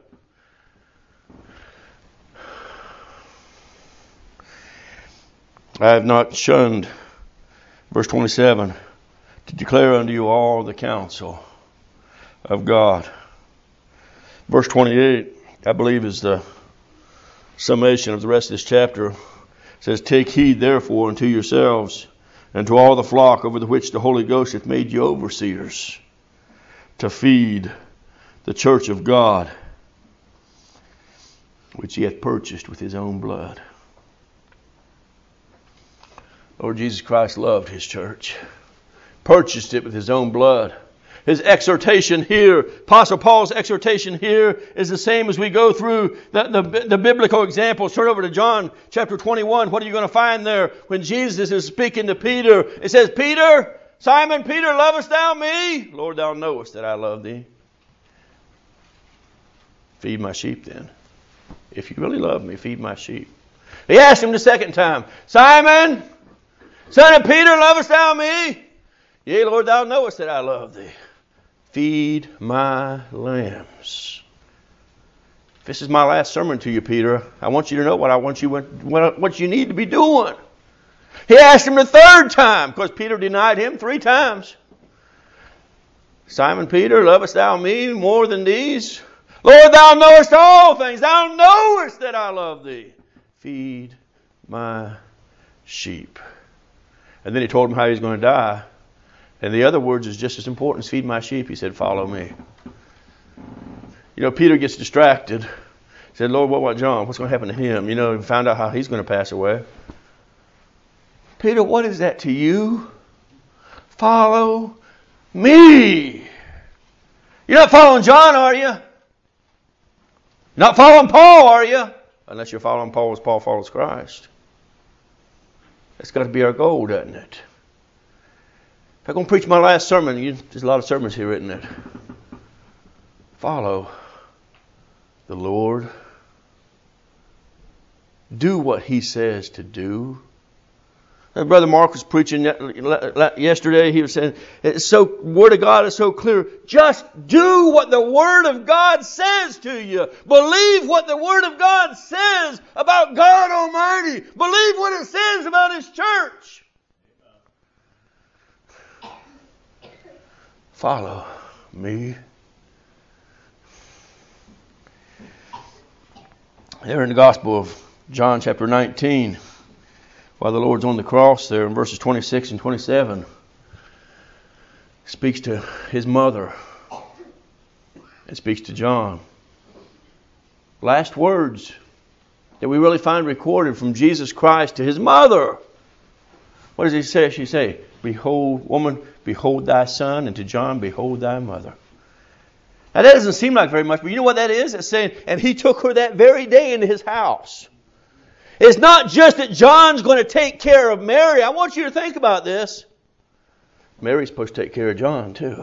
I have not shunned, verse twenty-seven, to declare unto you all the counsel of God. Verse twenty-eight, I believe, is the summation of the rest of this chapter. It says, take heed therefore unto yourselves and to all the flock over the which the Holy Ghost hath made you overseers, to feed the church of God, which he hath purchased with his own blood. Lord Jesus Christ loved his church, purchased it with his own blood. His exhortation here, Apostle Paul's exhortation here, is the same as we go through the, the, the biblical examples. Turn over to John chapter twenty-one. What are you going to find there when Jesus is speaking to Peter? It says, Peter, Simon Peter, lovest thou me? Lord, thou knowest that I love thee. Feed my sheep then. If you really love me, feed my sheep. He asked him the second time, Simon, son of Peter, lovest thou me? Yea, Lord, thou knowest that I love thee. Feed my lambs. This is my last sermon to you, Peter. I want you to know what I want you what, what you need to be doing. He asked him the third time, because Peter denied him three times. Simon Peter, lovest thou me more than these? Lord, thou knowest all things. Thou knowest that I love thee. Feed my sheep. And then he told him how he was going to die. And the other words is just as important as feed my sheep. He said, follow me. You know, Peter gets distracted. He said, Lord, what about John? What's going to happen to him? You know, and found out how he's going to pass away. Peter, what is that to you? Follow me. You're not following John, are you? You're not following Paul, are you? Unless you're following Paul as Paul follows Christ. That's got to be our goal, doesn't it? If I'm going to preach my last sermon, you, there's a lot of sermons here, isn't it? Follow the Lord. Do what he says to do. Brother Mark was preaching yesterday. He was saying, it's so, Word of God is so clear. Just do what the Word of God says to you. Believe what the Word of God says about God Almighty. Believe what it says about His church. Follow me. There in the Gospel of John chapter nineteen, while the Lord's on the cross there in verses twenty-six and twenty-seven, speaks to his mother and speaks to John. Last words that we really find recorded from Jesus Christ to his mother. What does he say? She say, behold, woman, behold thy son, and to John, behold thy mother. Now that doesn't seem like very much, but you know what that is? It's saying, and he took her that very day into his house. It's not just that John's going to take care of Mary. I want you to think about this. Mary's supposed to take care of John too.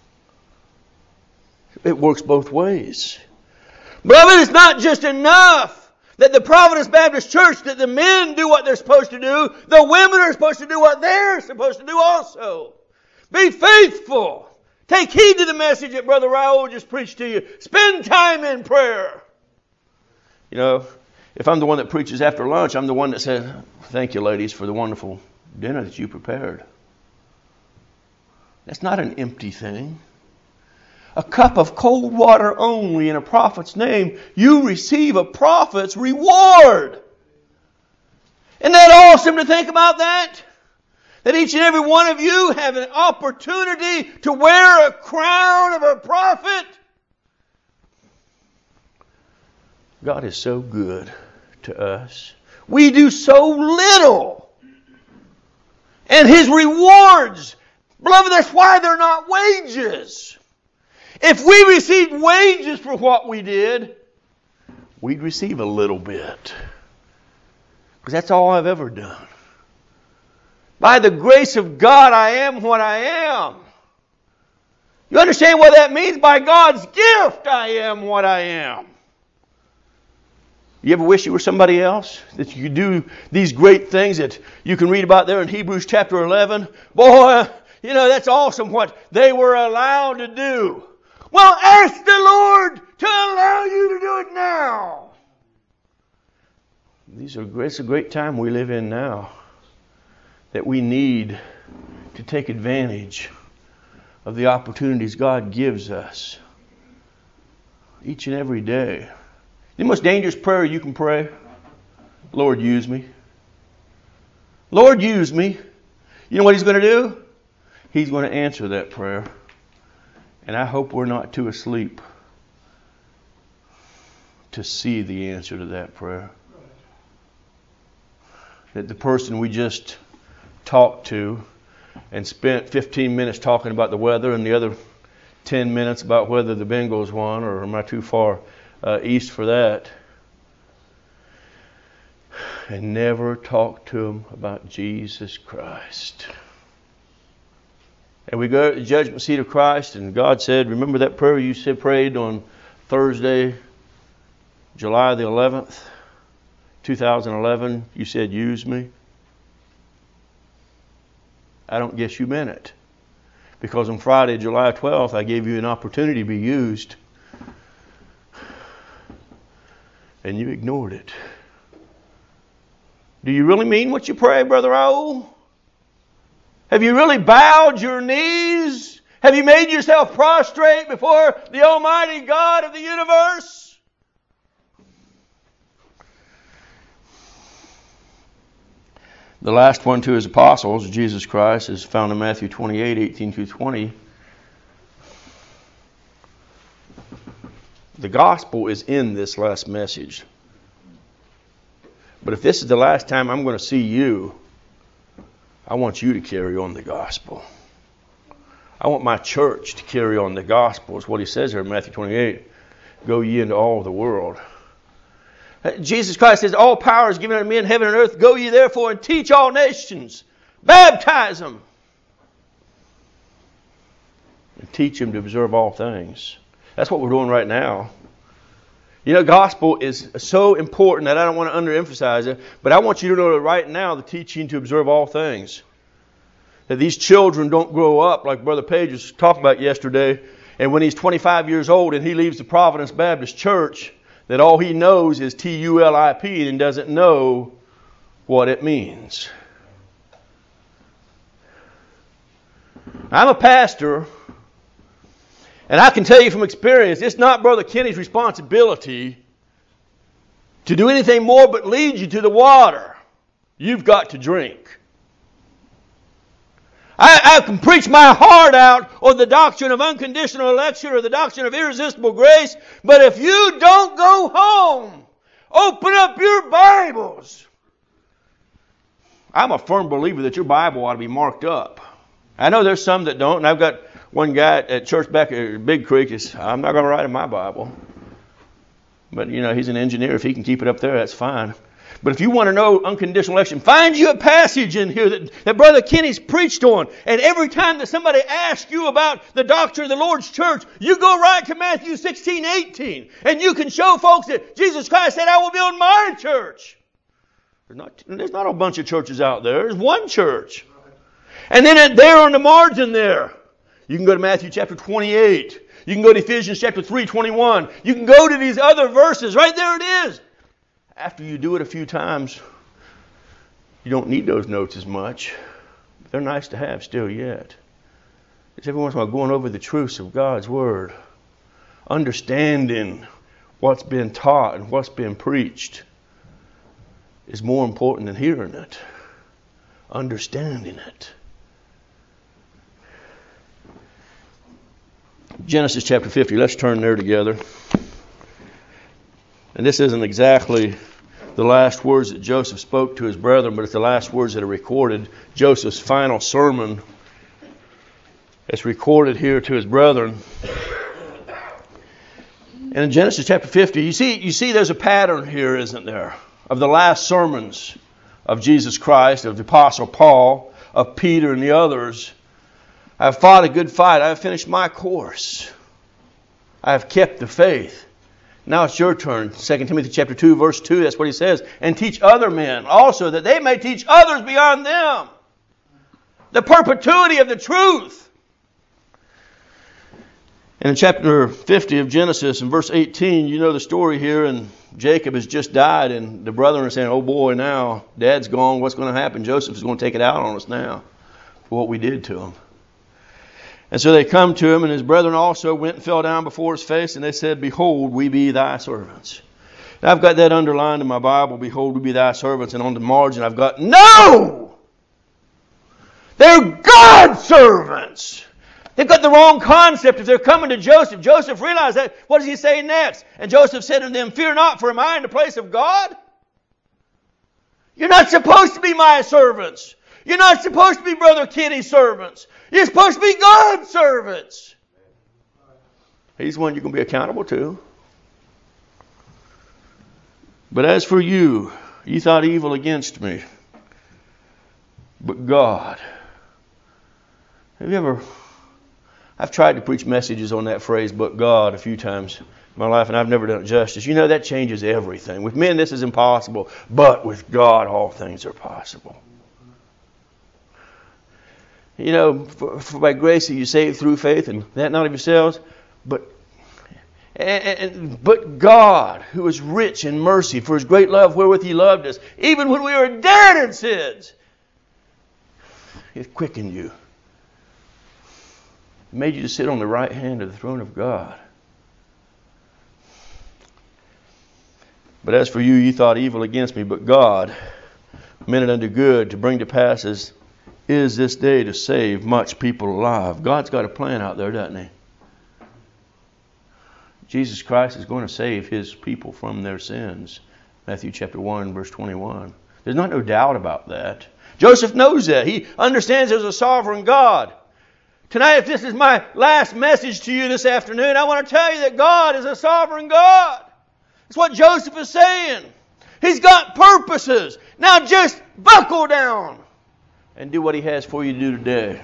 It works both ways. Beloved, it's not just enough that the Providence Baptist Church, that the men do what they're supposed to do. The women are supposed to do what they're supposed to do also. Be faithful. Take heed to the message that Brother Raul just preached to you. Spend time in prayer. You know, if I'm the one that preaches after lunch, I'm the one that says, thank you, ladies, for the wonderful dinner that you prepared. That's not an empty thing. a cup of cold water only in a prophet's name, you receive a prophet's reward. Isn't that awesome to think about that? That each and every one of you have an opportunity to wear a crown of a prophet. God is so good to us. We do so little. And His rewards, beloved, that's why they're not wages. If we received wages for what we did, we'd receive a little bit. Because that's all I've ever done. By the grace of God, I am what I am. You understand what that means? By God's gift, I am what I am. You ever wish you were somebody else? That you could do these great things that you can read about there in Hebrews chapter eleven? Boy, you know, that's awesome what they were allowed to do. Well, ask the Lord to allow you to do it now. These are, it's a great time we live in now that we need to take advantage of the opportunities God gives us each and every day. The most dangerous prayer you can pray, Lord, use me. Lord, use me. You know what He's going to do? He's going to answer that prayer. And I hope we're not too asleep to see the answer to that prayer. That the person we just talked to and spent fifteen minutes talking about the weather and the other ten minutes about whether the Bengals won, or am I too far uh, east for that, and never talked to them about Jesus Christ. And we go to the judgment seat of Christ, and God said, remember that prayer you said prayed on Thursday, July the eleventh, two thousand eleven? You said, use me. I don't guess you meant it. Because on Friday, July twelfth, I gave you an opportunity to be used. And you ignored it. Do you really mean what you pray, Brother Raul? Have you really bowed your knees? Have you made yourself prostrate before the Almighty God of the universe? The last one to His apostles, Jesus Christ, is found in Matthew twenty-eight, eighteen through twenty. The gospel is in this last message. But if this is the last time I'm going to see you, I want you to carry on the gospel. I want my church to carry on the gospel. It's what He says here in Matthew twenty-eight. Go ye into all the world. Jesus Christ says, all power is given unto me in heaven and earth. Go ye therefore and teach all nations. Baptize them. And teach them to observe all things. That's what we're doing right now. You know, gospel is so important that I don't want to underemphasize it. But I want you to know that right now the teaching to observe all things. That these children don't grow up like Brother Page was talking about yesterday. And when he's twenty-five years old and he leaves the Providence Baptist Church, that all he knows is T U L I P and doesn't know what it means. I'm a pastor, and I can tell you from experience, it's not Brother Kenny's responsibility to do anything more but lead you to the water you've got to drink. I, I can preach my heart out on the doctrine of unconditional election or the doctrine of irresistible grace, but if you don't go home, open up your Bibles. I'm a firm believer that your Bible ought to be marked up. I know there's some that don't, and I've got one guy at church back at Big Creek, is, I'm not going to write in my Bible. But, you know, he's an engineer. If he can keep it up there, that's fine. But if you want to know unconditional election, find you a passage in here that, that Brother Kenny's preached on. And every time that somebody asks you about the doctrine of the Lord's church, you go right to Matthew sixteen, eighteen. And you can show folks that Jesus Christ said, I will build my church. There's not, there's not a bunch of churches out there. There's one church. And then there on the margin there, you can go to Matthew chapter twenty-eight. You can go to Ephesians chapter three, twenty-one. You can go to these other verses. Right there it is. After you do it a few times, you don't need those notes as much. They're nice to have still yet. It's every once in a while going over the truths of God's Word. Understanding what's been taught and what's been preached is more important than hearing it. Understanding it. Genesis chapter fifty. Let's turn there together. And this isn't exactly the last words that Joseph spoke to his brethren, but it's the last words that are recorded. Joseph's final sermon. It's recorded here to his brethren. And in Genesis chapter fifty, you see, you see there's a pattern here, isn't there? Of the last sermons of Jesus Christ, of the Apostle Paul, of Peter and the others. I have fought a good fight. I have finished my course. I have kept the faith. Now it's your turn. Second Timothy chapter two, verse two, that's what he says. And teach other men also, that they may teach others beyond them the perpetuity of the truth. And in chapter fifty of Genesis, in verse eighteen, you know the story here, and Jacob has just died, and the brethren are saying, oh boy, now Dad's gone, what's going to happen? Joseph is going to take it out on us now for what we did to him. And so they come to him, and his brethren also went and fell down before his face, and they said, behold, we be thy servants. Now I've got that underlined in my Bible, behold, we be thy servants, and on the margin I've got, no! They're God's servants! They've got the wrong concept. If they're coming to Joseph, Joseph realized that. What does he say next? And Joseph said to them, fear not, for am I in the place of God? You're not supposed to be my servants. You're not supposed to be Brother Kitty's servants. You're supposed to be God's servants. He's one you're going to be accountable to. But as for you, you thought evil against me. But God. Have you ever... I've tried to preach messages on that phrase, but God, a few times in my life, and I've never done it justice. You know, that changes everything. With men, this is impossible, but with God, all things are possible. You know, for, for by grace are you saved through faith, and that not of yourselves, but and, and, but God, who is rich in mercy, for His great love wherewith He loved us, even when we were dead in sins, He quickened you. Made you to sit on the right hand of the throne of God. But as for you, you thought evil against me, but God meant it unto good to bring to pass as is this day to save much people alive. God's got a plan out there, doesn't He? Jesus Christ is going to save His people from their sins. Matthew chapter one, verse twenty-one. There's not no doubt about that. Joseph knows that. He understands there's a sovereign God. Tonight, if this is my last message to you this afternoon, I want to tell you that God is a sovereign God. That's what Joseph is saying. He's got purposes. Now just buckle down and do what He has for you to do today.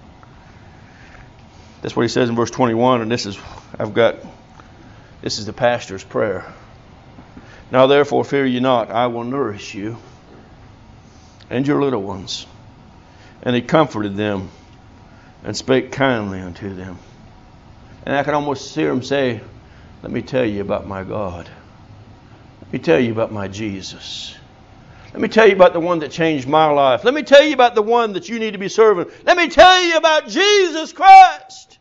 That's what he says in verse twenty-one, and this is, I've got, this is the pastor's prayer. Now therefore fear ye not, I will nourish you and your little ones. And he comforted them and spake kindly unto them. And I can almost hear him say, let me tell you about my God. Let me tell you about my Jesus. Let me tell you about the one that changed my life. Let me tell you about the one that you need to be serving. Let me tell you about Jesus Christ.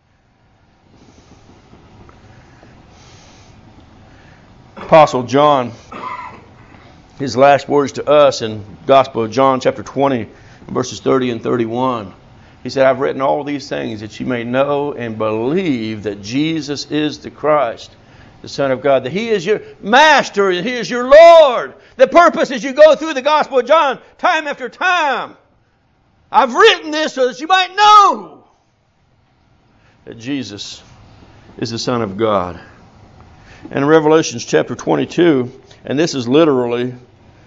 Apostle John, his last words to us in Gospel of John chapter twenty, verses thirty and thirty-one. He said, I've written all these things that you may know and believe that Jesus is the Christ, the Son of God, that He is your Master, and He is your Lord. The purpose is you go through the Gospel of John time after time. I've written this so that you might know that Jesus is the Son of God. And in Revelation chapter twenty-two, and this is literally,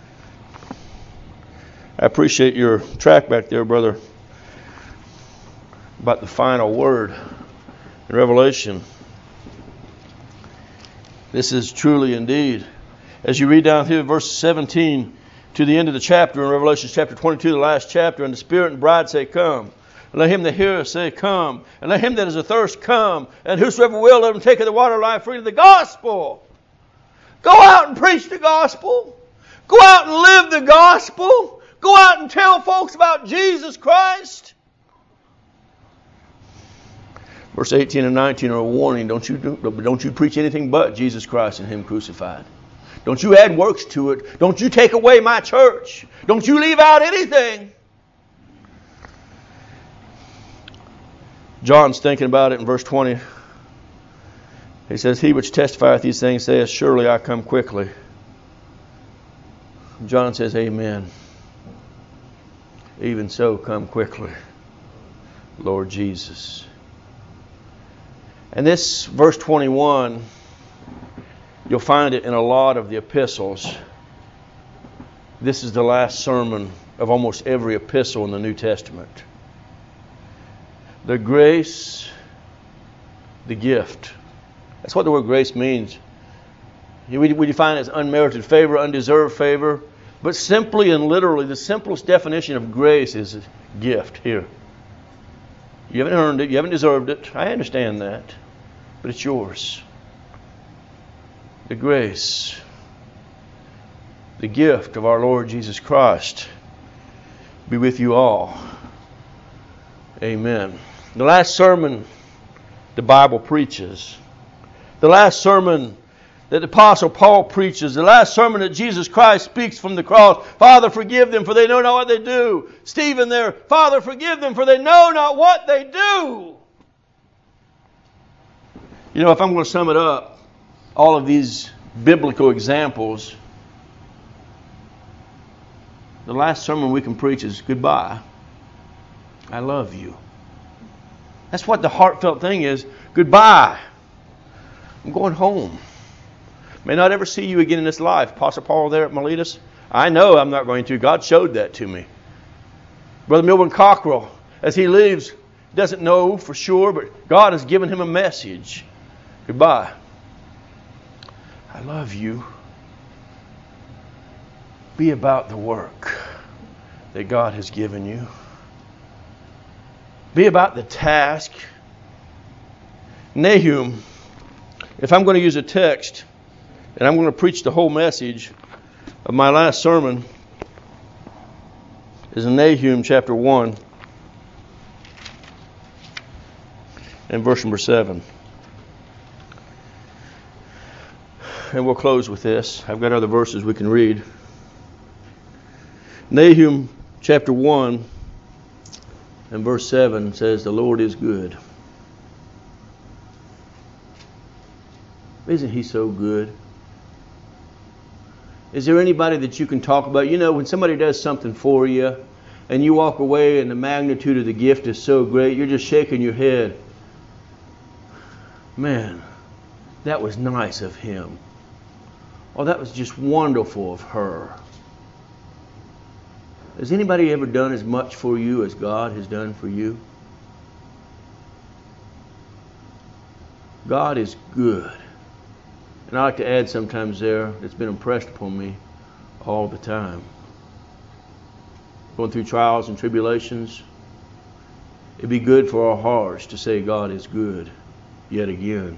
I appreciate your track back there, brother, about the final word in Revelation. This is truly indeed. As you read down here, verse seventeen to the end of the chapter in Revelation chapter twenty-two, the last chapter, and the Spirit and bride say, come. And let him that heareth say, come. And let him that is athirst come. And whosoever will, let him take of the water of life freely. The gospel. Go out and preach the gospel. Go out and live the gospel. Go out and tell folks about Jesus Christ. Verse eighteen and nineteen are a warning. Don't you, do, don't you preach anything but Jesus Christ and Him crucified. Don't you add works to it. Don't you take away my church. Don't you leave out anything. John's thinking about it in verse twenty. He says, He which testifieth these things saith, Surely I come quickly. John says, Amen. Even so, come quickly, Lord Jesus. And this verse twenty-one, you'll find it in a lot of the epistles. This is the last sermon of almost every epistle in the New Testament. The grace, the gift. That's what the word grace means. We, we define it as unmerited favor, undeserved favor. But simply and literally, the simplest definition of grace is a gift here. You haven't earned it. You haven't deserved it. I understand that. But it's yours. The grace, the gift of our Lord Jesus Christ be with you all. Amen. The last sermon the Bible preaches, the last sermon that the Apostle Paul preaches, the last sermon that Jesus Christ speaks from the cross, Father, forgive them, for they know not what they do. Stephen there, Father, forgive them, for they know not what they do. You know, if I'm going to sum it up, all of these biblical examples, the last sermon we can preach is goodbye. I love you. That's what the heartfelt thing is. Goodbye. I'm going home. May not ever see you again in this life. Apostle Paul there at Miletus, I know I'm not going to. God showed that to me. Brother Milburn Cockrell, as he leaves, doesn't know for sure, but God has given him a message. Goodbye. I love you. Be about the work that God has given you. Be about the task. Nahum, if I'm going to use a text, and I'm going to preach the whole message of my last sermon, is in Nahum chapter one and verse number seven. And we'll close with this. I've got other verses we can read. Nahum chapter one and verse seven says, The Lord is good. Isn't He so good? Is there anybody that you can talk about? You know, when somebody does something for you and you walk away and the magnitude of the gift is so great, you're just shaking your head. Man, that was nice of him. Oh, that was just wonderful of her. Has anybody ever done as much for you as God has done for you? God is good. And I like to add sometimes there, it's been impressed upon me all the time. Going through trials and tribulations, it'd be good for our hearts to say God is good yet again.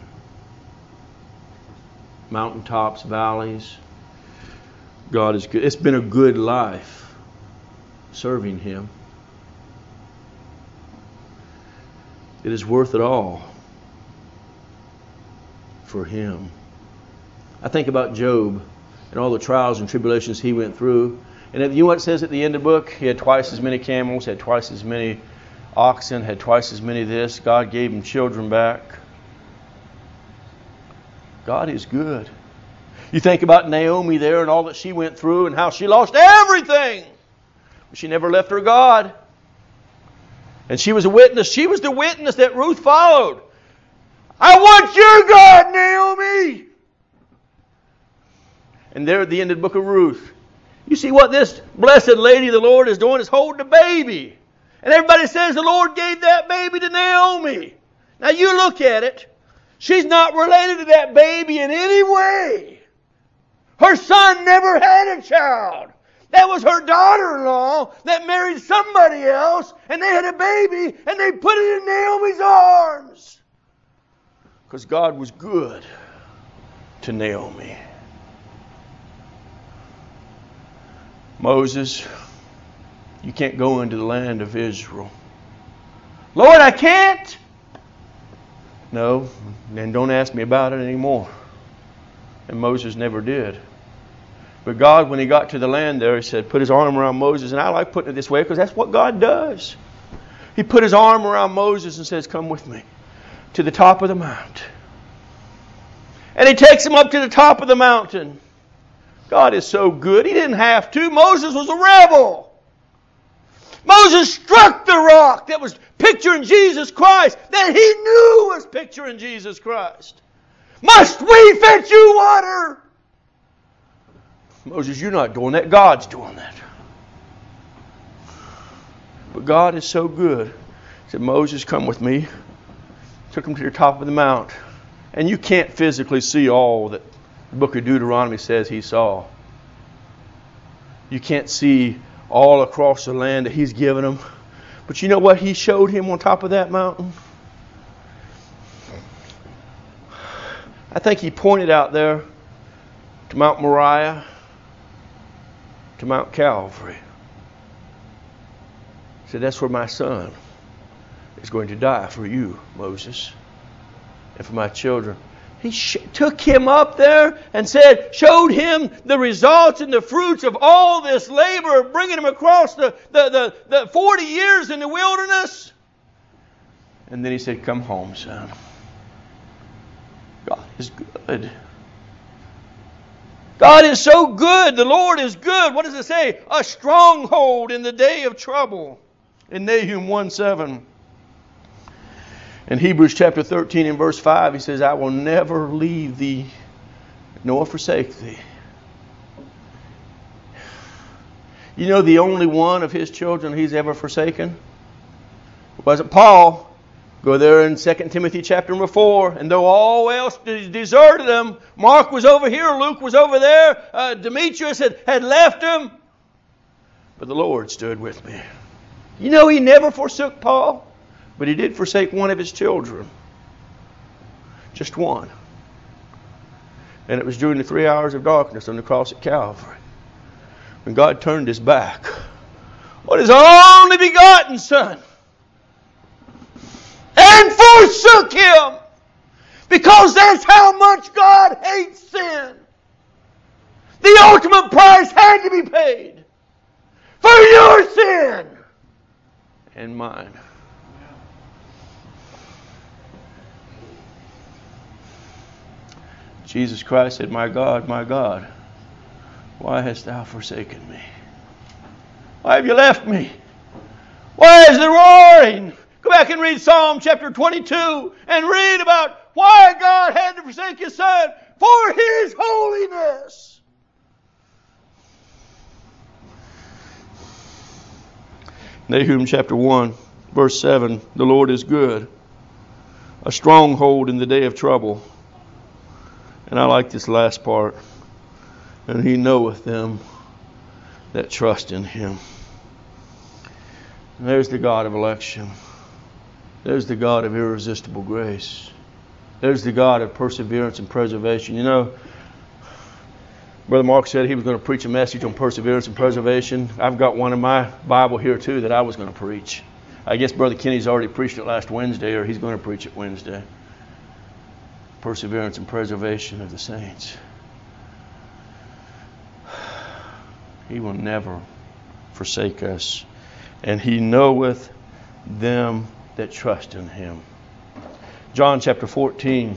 Mountaintops, valleys, God is good. It's been a good life serving Him. It is worth it all for Him. I think about Job and all the trials and tribulations he went through. And you know what it says at the end of the book? He had twice as many camels, had twice as many oxen, had twice as many this. God gave him children back. God is good. You think about Naomi there and all that she went through and how she lost everything. She never left her God. And she was a witness. She was the witness that Ruth followed. I want your God, Naomi. And there at the end of the book of Ruth, you see what this blessed lady of the Lord is doing is holding a baby. And everybody says the Lord gave that baby to Naomi. Now you look at it. She's not related to that baby in any way. Her son never had a child. That was her daughter-in-law that married somebody else, and they had a baby, and they put it in Naomi's arms. Because God was good to Naomi. Moses, you can't go into the land of Israel. Lord, I can't. No, and don't ask me about it anymore. And Moses never did. But God, when he got to the land there, he said, put his arm around Moses. And I like putting it this way because that's what God does. He put his arm around Moses and says, come with me to the top of the mount. And he takes him up to the top of the mountain. God is so good. He didn't have to. Moses was a rebel. Moses struck the rock that was picturing Jesus Christ, that he knew was picturing Jesus Christ. Must we fetch you water? Moses, you're not doing that. God's doing that. But God is so good. He said, Moses, come with me. Took him to the top of the mount. And you can't physically see all that the book of Deuteronomy says he saw. You can't see all across the land that he's given him. But you know what he showed him on top of that mountain? I think he pointed out there to Mount Moriah, to Mount Calvary. He said, that's where my son is going to die for you, Moses, and for my children. He sh- took him up there and said, showed him the results and the fruits of all this labor, bringing him across the, the, the, the forty years in the wilderness. And then he said, come home, son. God is good. God is so good. The Lord is good. What does it say? A stronghold in the day of trouble. In Nahum one seven. In Hebrews chapter thirteen and verse five, he says, I will never leave thee nor forsake thee. You know the only one of his children he's ever forsaken? It wasn't Paul. Go there in Second Timothy chapter number four. And though all else deserted him, Mark was over here, Luke was over there, uh, Demetrius had, had left him. But the Lord stood with me. You know he never forsook Paul. But he did forsake one of his children. Just one. And it was during the three hours of darkness on the cross at Calvary. When God turned his back on his only begotten Son. And forsook him. Because that's how much God hates sin. The ultimate price had to be paid. For your sin. And mine. Jesus Christ said, my God, my God, why hast thou forsaken me? Why have you left me? Why is there roaring? Go back and read Psalm chapter twenty-two and read about why God had to forsake his Son for his holiness. Nahum chapter one, verse seven, the Lord is good, a stronghold in the day of trouble. And I like this last part. And he knoweth them that trust in him. And there's the God of election. There's the God of irresistible grace. There's the God of perseverance and preservation. You know, Brother Mark said he was going to preach a message on perseverance and preservation. I've got one in my Bible here too that I was going to preach. I guess Brother Kenny's already preached it last Wednesday, or he's going to preach it Wednesday. Perseverance and preservation of the saints. He will never forsake us. And he knoweth them that trust in him. John chapter fourteen.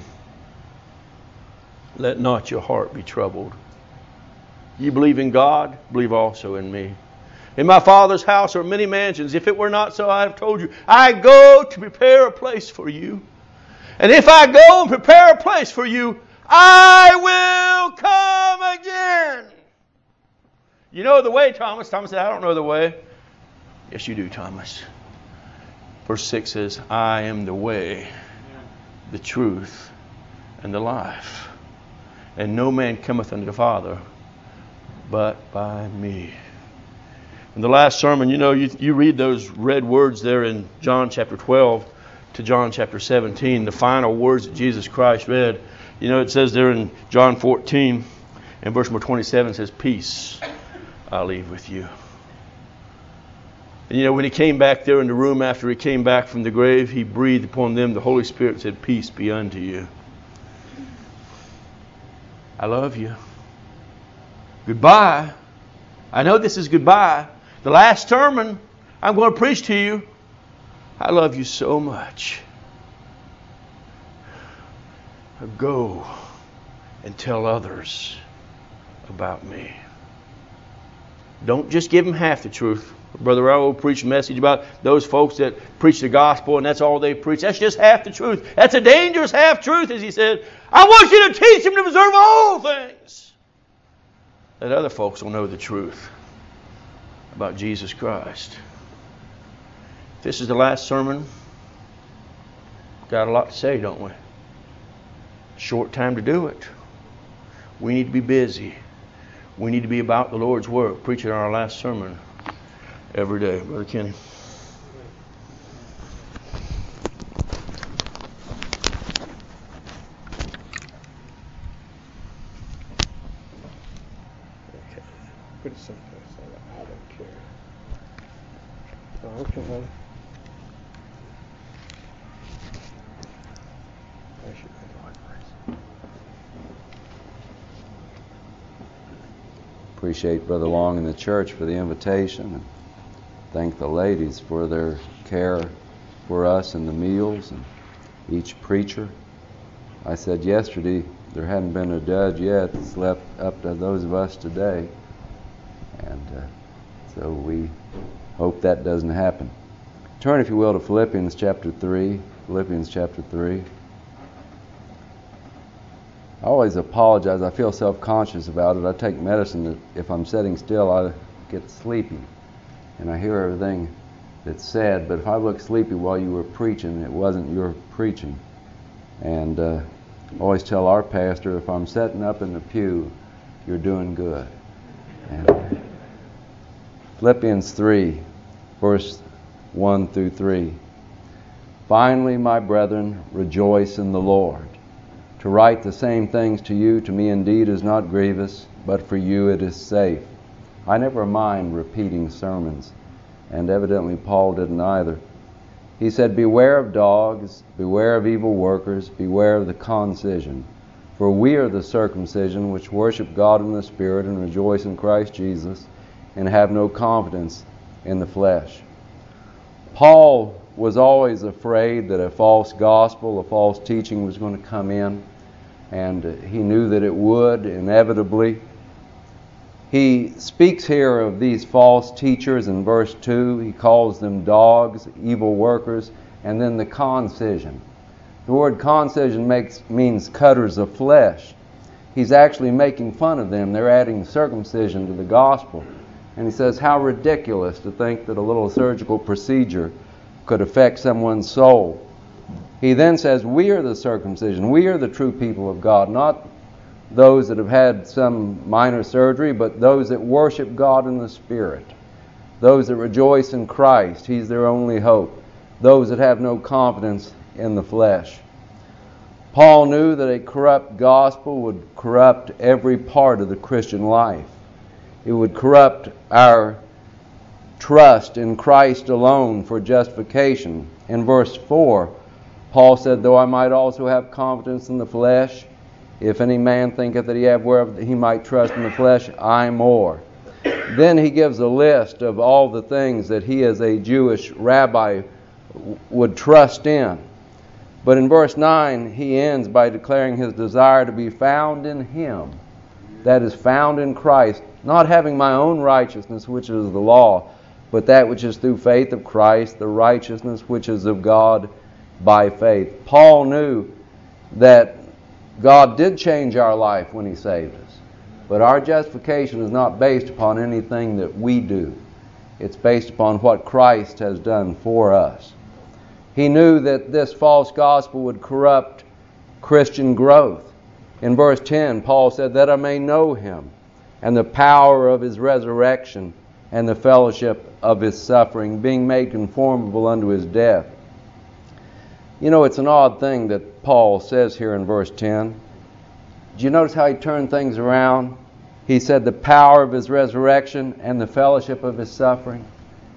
Let not your heart be troubled. You believe in God, believe also in me. In my Father's house are many mansions. If it were not so, I have told you. I go to prepare a place for you. And if I go and prepare a place for you, I will come again. You know the way, Thomas. Thomas said, I don't know the way. Yes, you do, Thomas. Verse six says, I am the way, the truth, and the life. And no man cometh unto the Father but by me. In the last sermon, you know, you, you read those red words there in John chapter twelve to John chapter seventeen, the final words that Jesus Christ read. You know, it says there in John fourteen, and verse number twenty-seven says, peace I leave with you. And you know, when he came back there in the room after he came back from the grave, he breathed upon them. The Holy Spirit said, "Peace be unto you. I love you. Goodbye. I know this is goodbye. The last sermon I'm going to preach to you. I love you so much. Go and tell others about me." Don't just give them half the truth. Brother Raul preached a message about those folks that preach the gospel and that's all they preach. That's just half the truth. That's a dangerous half truth, as he said. I want you to teach them to observe all things, that other folks will know the truth about Jesus Christ. This is the last sermon. Got a lot to say, don't we? Short time to do it. We need to be busy. We need to be about the Lord's work, preaching our last sermon every day. Brother Kenny. Okay. Put it someplace. I don't care. Oh, okay, honey. I should put it on first. Appreciate Brother Long and the church for the invitation, and thank the ladies for their care for us and the meals and each preacher. I said yesterday there hadn't been a judge yet that's left up to those of us today, and uh, so we hope that doesn't happen. Turn, if you will, to Philippians chapter three. Philippians chapter three. I always apologize. I feel self-conscious about it. I take medicine that if I'm sitting still, I get sleepy. And I hear everything that's said. But if I look sleepy while you were preaching, it wasn't your preaching. And uh, I always tell our pastor, if I'm sitting up in the pew, you're doing good. And Philippians three, verse one through three. Finally, my brethren, rejoice in the Lord. To write the same things to you, to me indeed is not grievous, but for you it is safe. I never mind repeating sermons, and evidently Paul didn't either. He said, beware of dogs, beware of evil workers, beware of the concision. For we are the circumcision which worship God in the Spirit and rejoice in Christ Jesus, and have no confidence in the flesh. Paul was always afraid that a false gospel, a false teaching was going to come in, and he knew that it would inevitably. He speaks here of these false teachers in verse two. He calls them dogs, evil workers, and then the concision. The word concision makes, means cutters of flesh. He's actually making fun of them. They're adding circumcision to the gospel. And he says, how ridiculous to think that a little surgical procedure could affect someone's soul. He then says, we are the circumcision. We are the true people of God, not those that have had some minor surgery, but those that worship God in the Spirit, those that rejoice in Christ. He's their only hope, those that have no confidence in the flesh. Paul knew that a corrupt gospel would corrupt every part of the Christian life. It would corrupt our trust in Christ alone for justification. In verse four, Paul said, though I might also have confidence in the flesh, if any man thinketh that he have whereof he might trust in the flesh, I more. Then he gives a list of all the things that he as a Jewish rabbi would trust in. But in verse nine, he ends by declaring his desire to be found in Him. That is, found in Christ, not having my own righteousness, which is the law, but that which is through faith of Christ, the righteousness which is of God by faith. Paul knew that God did change our life when He saved us. But our justification is not based upon anything that we do. It's based upon what Christ has done for us. He knew that this false gospel would corrupt Christian growth. In verse ten, Paul said, that I may know Him, and the power of His resurrection, and the fellowship of His suffering, being made conformable unto His death. You know, it's an odd thing that Paul says here in verse ten. Do you notice how he turned things around? He said the power of His resurrection and the fellowship of His suffering.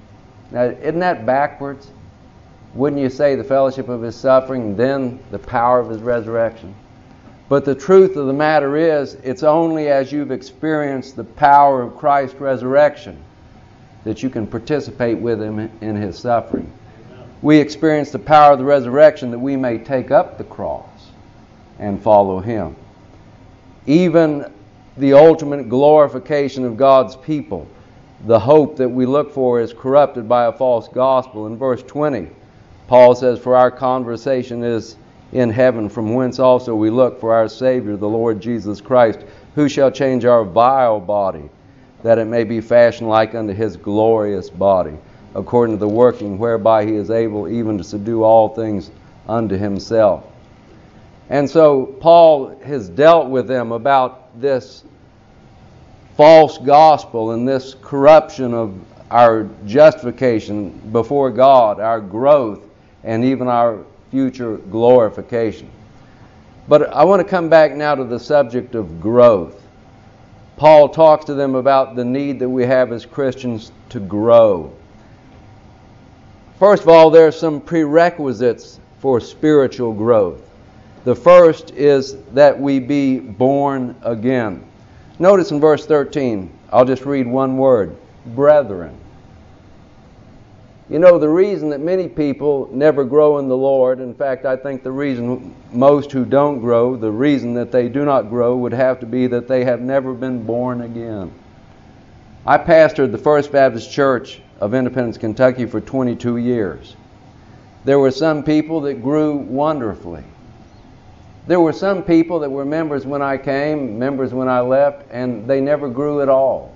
Now, isn't that backwards? Wouldn't you say the fellowship of His suffering, then the power of His resurrection? But the truth of the matter is, it's only as you've experienced the power of Christ's resurrection that you can participate with Him in His suffering. We experience the power of the resurrection that we may take up the cross and follow Him. Even the ultimate glorification of God's people, the hope that we look for, is corrupted by a false gospel. In verse twenty, Paul says, "For our conversation is in heaven, from whence also we look for our Savior, the Lord Jesus Christ, who shall change our vile body, that it may be fashioned like unto His glorious body, according to the working whereby He is able even to subdue all things unto Himself." And so Paul has dealt with them about this false gospel and this corruption of our justification before God, our growth, and even our future glorification. But I want to come back now to the subject of growth. Paul talks to them about the need that we have as Christians to grow. First of all, there are some prerequisites for spiritual growth. The first is that we be born again. Notice in verse thirteen, I'll just read one word, brethren. You know, the reason that many people never grow in the Lord, in fact, I think the reason most who don't grow, the reason that they do not grow would have to be that they have never been born again. I pastored the First Baptist Church of Independence, Kentucky for twenty-two years. There were some people that grew wonderfully. There were some people that were members when I came, members when I left, and they never grew at all.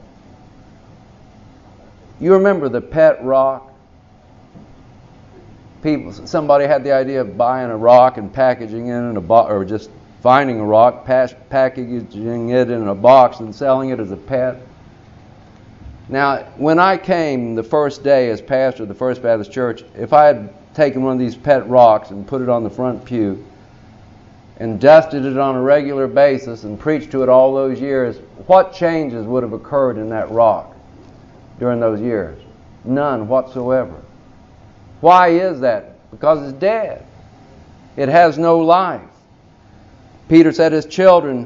You remember the pet rock? People, somebody had the idea of buying a rock and packaging it in a box, or just finding a rock, packaging it in a box and selling it as a pet. Now, when I came the first day as pastor of the First Baptist Church, if I had taken one of these pet rocks and put it on the front pew and dusted it on a regular basis and preached to it all those years, what changes would have occurred in that rock during those years? None whatsoever. Why is that? Because it's dead. It has no life. Peter said his children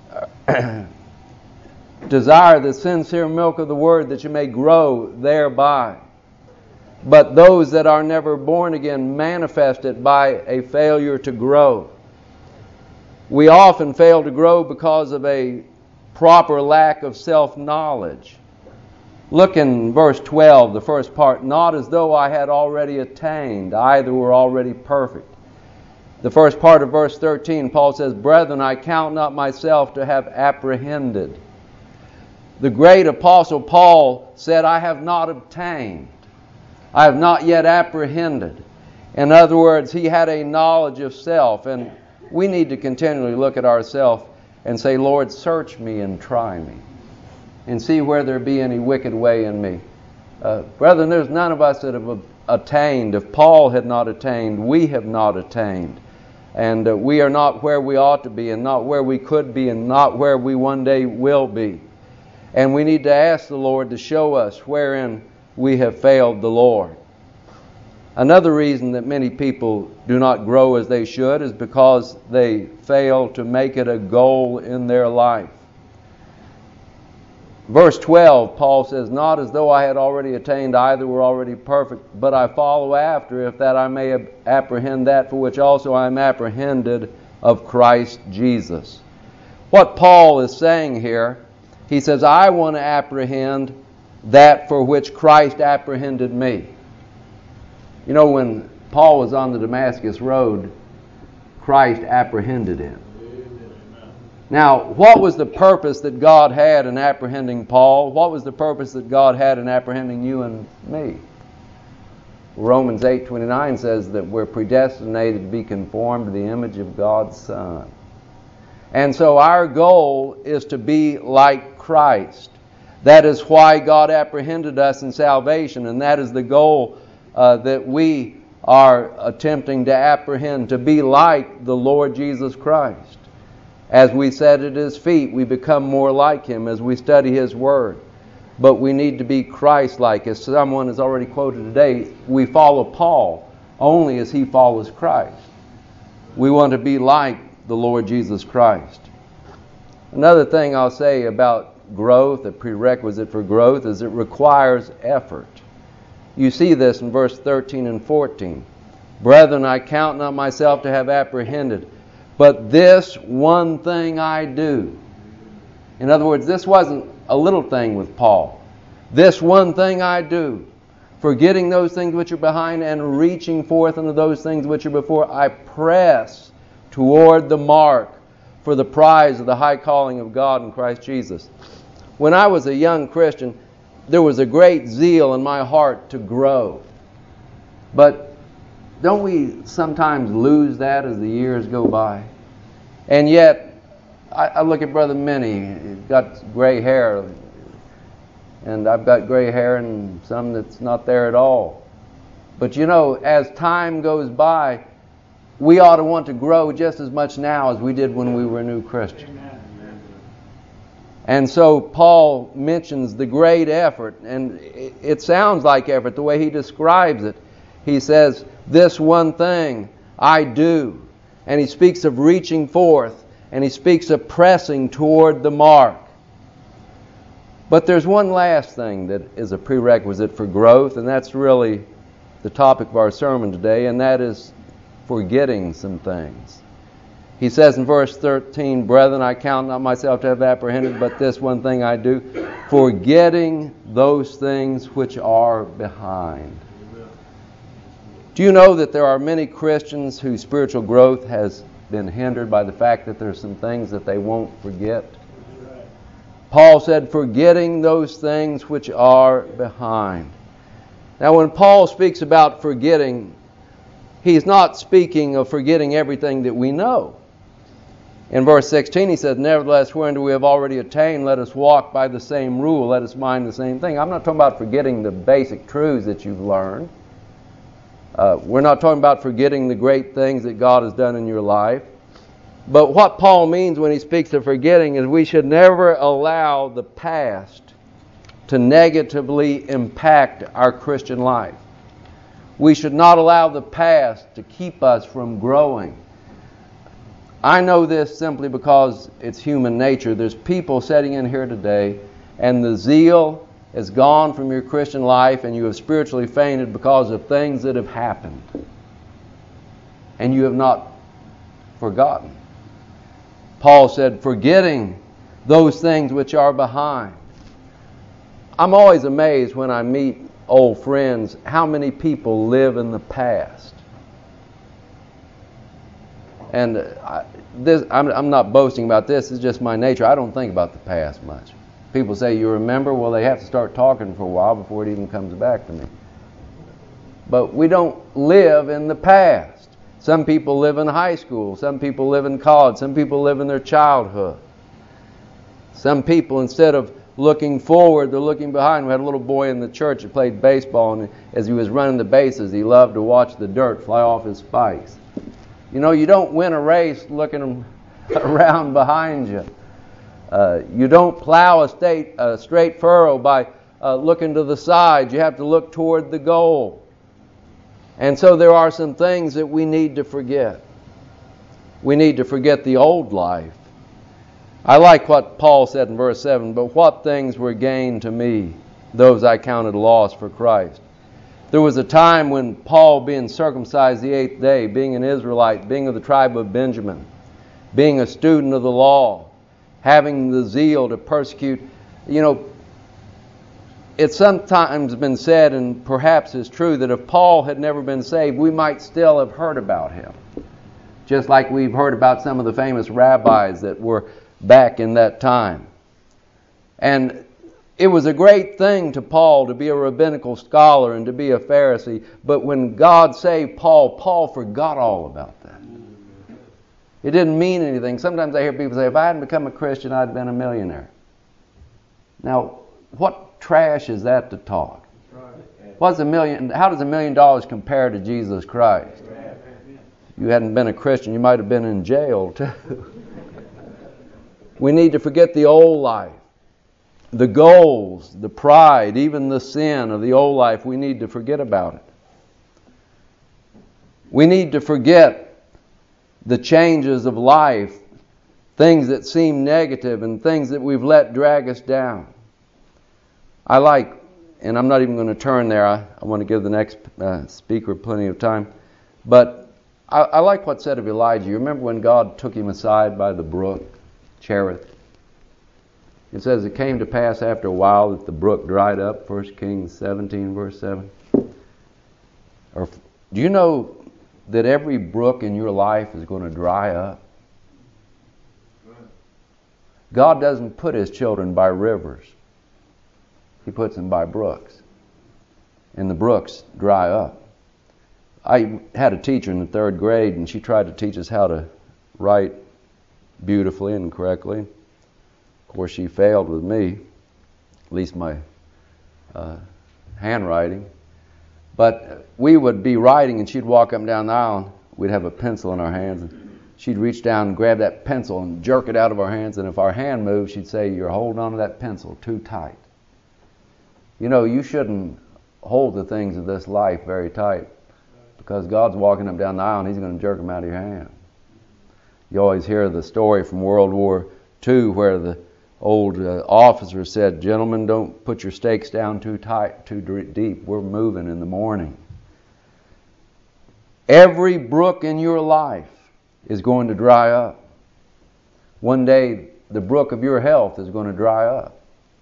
desire the sincere milk of the word that you may grow thereby. But those that are never born again manifest it by a failure to grow. We often fail to grow because of a proper lack of self-knowledge. Look in verse twelve, the first part. "Not as though I had already attained, either were already perfect." The first part of verse thirteen, Paul says, "Brethren, I count not myself to have apprehended." The great apostle Paul said, "I have not obtained. I have not yet apprehended." In other words, he had a knowledge of self, and we need to continually look at ourselves and say, "Lord, search me and try me, and see where there be any wicked way in me." Uh, brethren, there's none of us that have attained. If Paul had not attained, we have not attained. And uh, we are not where we ought to be, and not where we could be, and not where we one day will be. And we need to ask the Lord to show us wherein we have failed the Lord. Another reason that many people do not grow as they should is because they fail to make it a goal in their life. Verse twelve, Paul says, "Not as though I had already attained, either were already perfect, but I follow after, if that I may apprehend that for which also I am apprehended of Christ Jesus." What Paul is saying here, he says, I want to apprehend that for which Christ apprehended me. You know, when Paul was on the Damascus Road, Christ apprehended him. Now, what was the purpose that God had in apprehending Paul? What was the purpose that God had in apprehending you and me? Romans eight twenty-nine says that we're predestinated to be conformed to the image of God's Son. And so our goal is to be like Christ. That is why God apprehended us in salvation, and that is the goal uh, that we are attempting to apprehend, to be like the Lord Jesus Christ. As we sit at His feet, we become more like Him as we study His Word. but we need to be Christ-like. As someone has already quoted today, we follow Paul only as he follows Christ. We want to be like the Lord Jesus Christ. Another thing I'll say about growth, a prerequisite for growth, is it requires effort. You see this in verse thirteen and fourteen. Brethren, I count not myself to have apprehended, but this one thing I do. In other words, this wasn't a little thing with Paul. This one thing I do, forgetting those things which are behind and reaching forth unto those things which are before, I press toward the mark for the prize of the high calling of God in Christ Jesus. When I was a young Christian, there was a great zeal in my heart to grow. But don't we sometimes lose that as the years go by? And yet, I, I look at Brother Minnie. He's got gray hair. And I've got gray hair and some that's not there at all. But you know, as time goes by, we ought to want to grow just as much now as we did when we were new Christians. And so Paul mentions the great effort, and it sounds like effort the way he describes it. He says, this one thing I do. And he speaks of reaching forth, and he speaks of pressing toward the mark. But there's one last thing that is a prerequisite for growth, and that's really the topic of our sermon today, and that is forgetting some things. He says in verse thirteen, Brethren, I count not myself to have apprehended, but this one thing I do, forgetting those things which are behind. Do you know that there are many Christians whose spiritual growth has been hindered by the fact that there's some things that they won't forget? Paul said, forgetting those things which are behind. Now, when Paul speaks about forgetting, he's not speaking of forgetting everything that we know. In verse sixteen, he says, Nevertheless, whereunto we have already attained, let us walk by the same rule, let us mind the same thing. I'm not talking about forgetting the basic truths that you've learned. Uh, we're not talking about forgetting the great things that God has done in your life. But what Paul means when he speaks of forgetting is we should never allow the past to negatively impact our Christian life. We should not allow the past to keep us from growing. I know this simply because it's human nature. There's people sitting in here today, and the zeal is gone from your Christian life, and you have spiritually fainted because of things that have happened. And you have not forgotten. Paul said, forgetting those things which are behind. I'm always amazed when I meet old friends how many people live in the past. And I, this, I'm, I'm not boasting about this, it's just my nature. I don't think about the past much. People say, you remember? Well, they have to start talking for a while before it even comes back to me. But we don't live in the past. Some people live in high school. Some people live in college. Some people live in their childhood. Some people, instead of looking forward, they're looking behind. We had a little boy in the church that played baseball, and as he was running the bases, he loved to watch the dirt fly off his spikes. You know, you don't win a race looking around behind you. Uh, you don't plow a, state, a straight furrow by uh, looking to the side. You have to look toward the goal. And so there are some things that we need to forget. We need to forget the old life. I like what Paul said in verse seven, but what things were gained to me, those I counted loss for Christ. There was a time when Paul, being circumcised the eighth day, being an Israelite, being of the tribe of Benjamin, being a student of the law, having the zeal to persecute, you know, it's sometimes been said, and perhaps is true, that if Paul had never been saved, we might still have heard about him. Just like we've heard about some of the famous rabbis that were back in that time. And it was a great thing to Paul to be a rabbinical scholar and to be a Pharisee, but when God saved Paul, Paul forgot all about that. It didn't mean anything. Sometimes I hear people say, if I hadn't become a Christian, I'd been a millionaire. Now, what trash is that to talk? What's a million? How does a million dollars compare to Jesus Christ? If you hadn't been a Christian, you might have been in jail too. We need to forget the old life. the goals, the pride, even the sin of the old life, we need to forget about it. We need to forget the changes of life, things that seem negative and things that we've let drag us down. I like, and I'm not even going to turn there, I, I want to give the next uh, speaker plenty of time, but I, I like what's said of Elijah. You remember when God took him aside by the brook, Cherith? It says it came to pass after a while that the brook dried up, First Kings seventeen, verse seven. Or, do you know that every brook in your life is going to dry up? God doesn't put His children by rivers. He puts them by brooks. And the brooks dry up. I had a teacher in the third grade, and she tried to teach us how to write beautifully and correctly. Of course, she failed with me, at least my uh, handwriting. But we would be writing, and she'd walk up and down the aisle. We'd have a pencil in our hands, and she'd reach down and grab that pencil and jerk it out of our hands. And if our hand moved, she'd say, "You're holding on to that pencil too tight." You know, you shouldn't hold the things of this life very tight, because God's walking up down the aisle and He's going to jerk them out of your hand. You always hear the story from World War Two where the old uh, officer said, "Gentlemen, don't put your stakes down too tight, too deep. We're moving in the morning." Every brook in your life is going to dry up. One day, the brook of your health is going to dry up.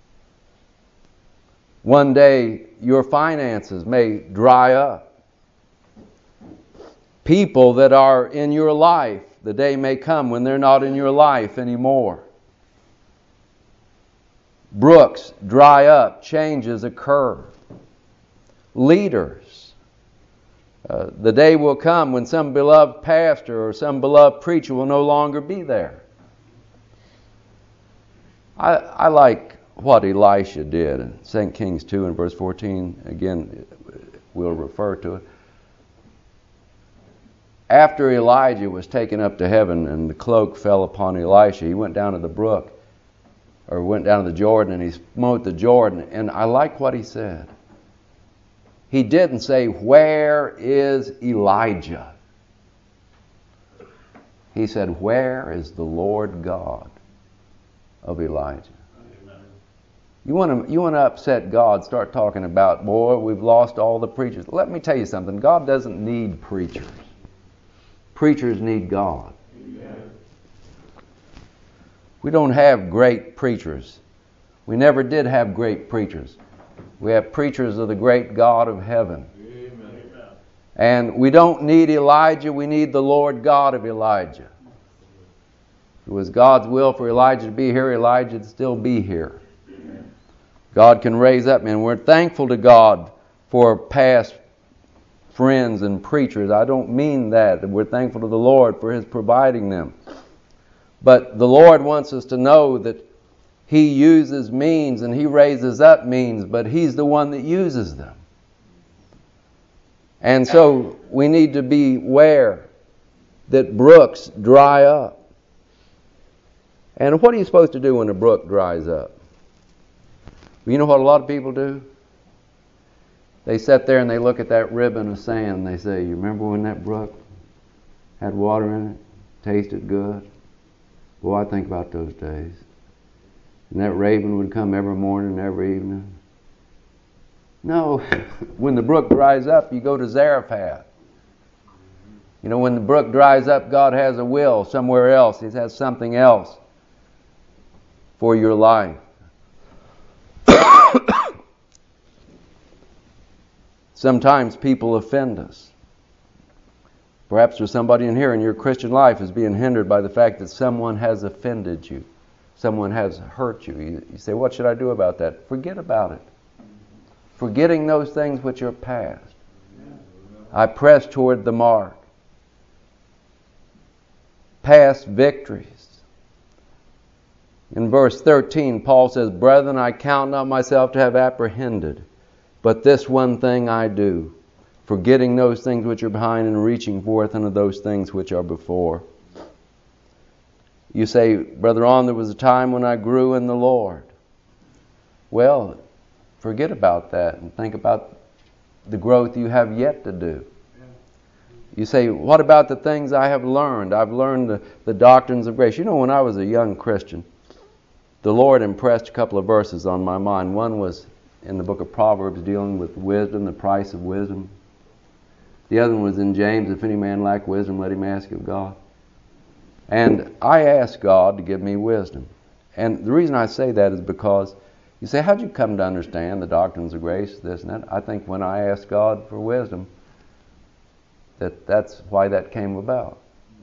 One day, your finances may dry up. People that are in your life, the day may come when they're not in your life anymore. Brooks dry up, changes occur. Leaders. Uh, the day will come when some beloved pastor or some beloved preacher will no longer be there. I, I like what Elisha did in Second Kings two and verse fourteen. Again, we'll refer to it. After Elijah was taken up to heaven and the cloak fell upon Elisha, he went down to the brook, or went down to the Jordan, and he smote the Jordan. And I like what he said. He didn't say, "Where is Elijah?" He said, "Where is the Lord God of Elijah?" Amen. You want to you want to upset God, start talking about, "Boy, we've lost all the preachers." Let me tell you something. God doesn't need preachers. Preachers need God. Amen. We don't have great preachers. We never did have great preachers. We have preachers of the great God of heaven. Amen. And we don't need Elijah, we need the Lord God of Elijah. If it was God's will for Elijah to be here, Elijah would still be here. God can raise up men. We're thankful to God for past friends and preachers. I don't mean that. We're thankful to the Lord for His providing them. But the Lord wants us to know that He uses means and He raises up means, but He's the one that uses them. And so we need to be aware that brooks dry up. And what are you supposed to do when a brook dries up? Well, you know what a lot of people do? They sit there and they look at that ribbon of sand and they say, "You remember when that brook had water in it, tasted good? Well, I think about those days. And that raven would come every morning, every evening." No, when the brook dries up, you go to Zarephath. You know, when the brook dries up, God has a will somewhere else. He has something else for your life. Sometimes people offend us. Perhaps there's somebody in here and your Christian life is being hindered by the fact that someone has offended you. Someone has hurt you. You, you say, "What should I do about that?" Forget about it. Forgetting those things which are past. I press toward the mark. Past victories. In verse thirteen, Paul says, "Brethren, I count not myself to have apprehended, but this one thing I do, forgetting those things which are behind and reaching forth unto those things which are before." You say, "Brother On, there was a time when I grew in the Lord." Well, forget about that and think about the growth you have yet to do. You say, what about the things I have learned? I've learned the, the doctrines of grace. You know, when I was a young Christian, the Lord impressed a couple of verses on my mind. One was in the book of Proverbs dealing with wisdom, the price of wisdom. The other one was in James, if any man lack wisdom, let him ask of God. And I asked God to give me wisdom. And the reason I say that is because you say, how'd you come to understand the doctrines of grace, this and that? I think when I asked God for wisdom, that that's why that came about.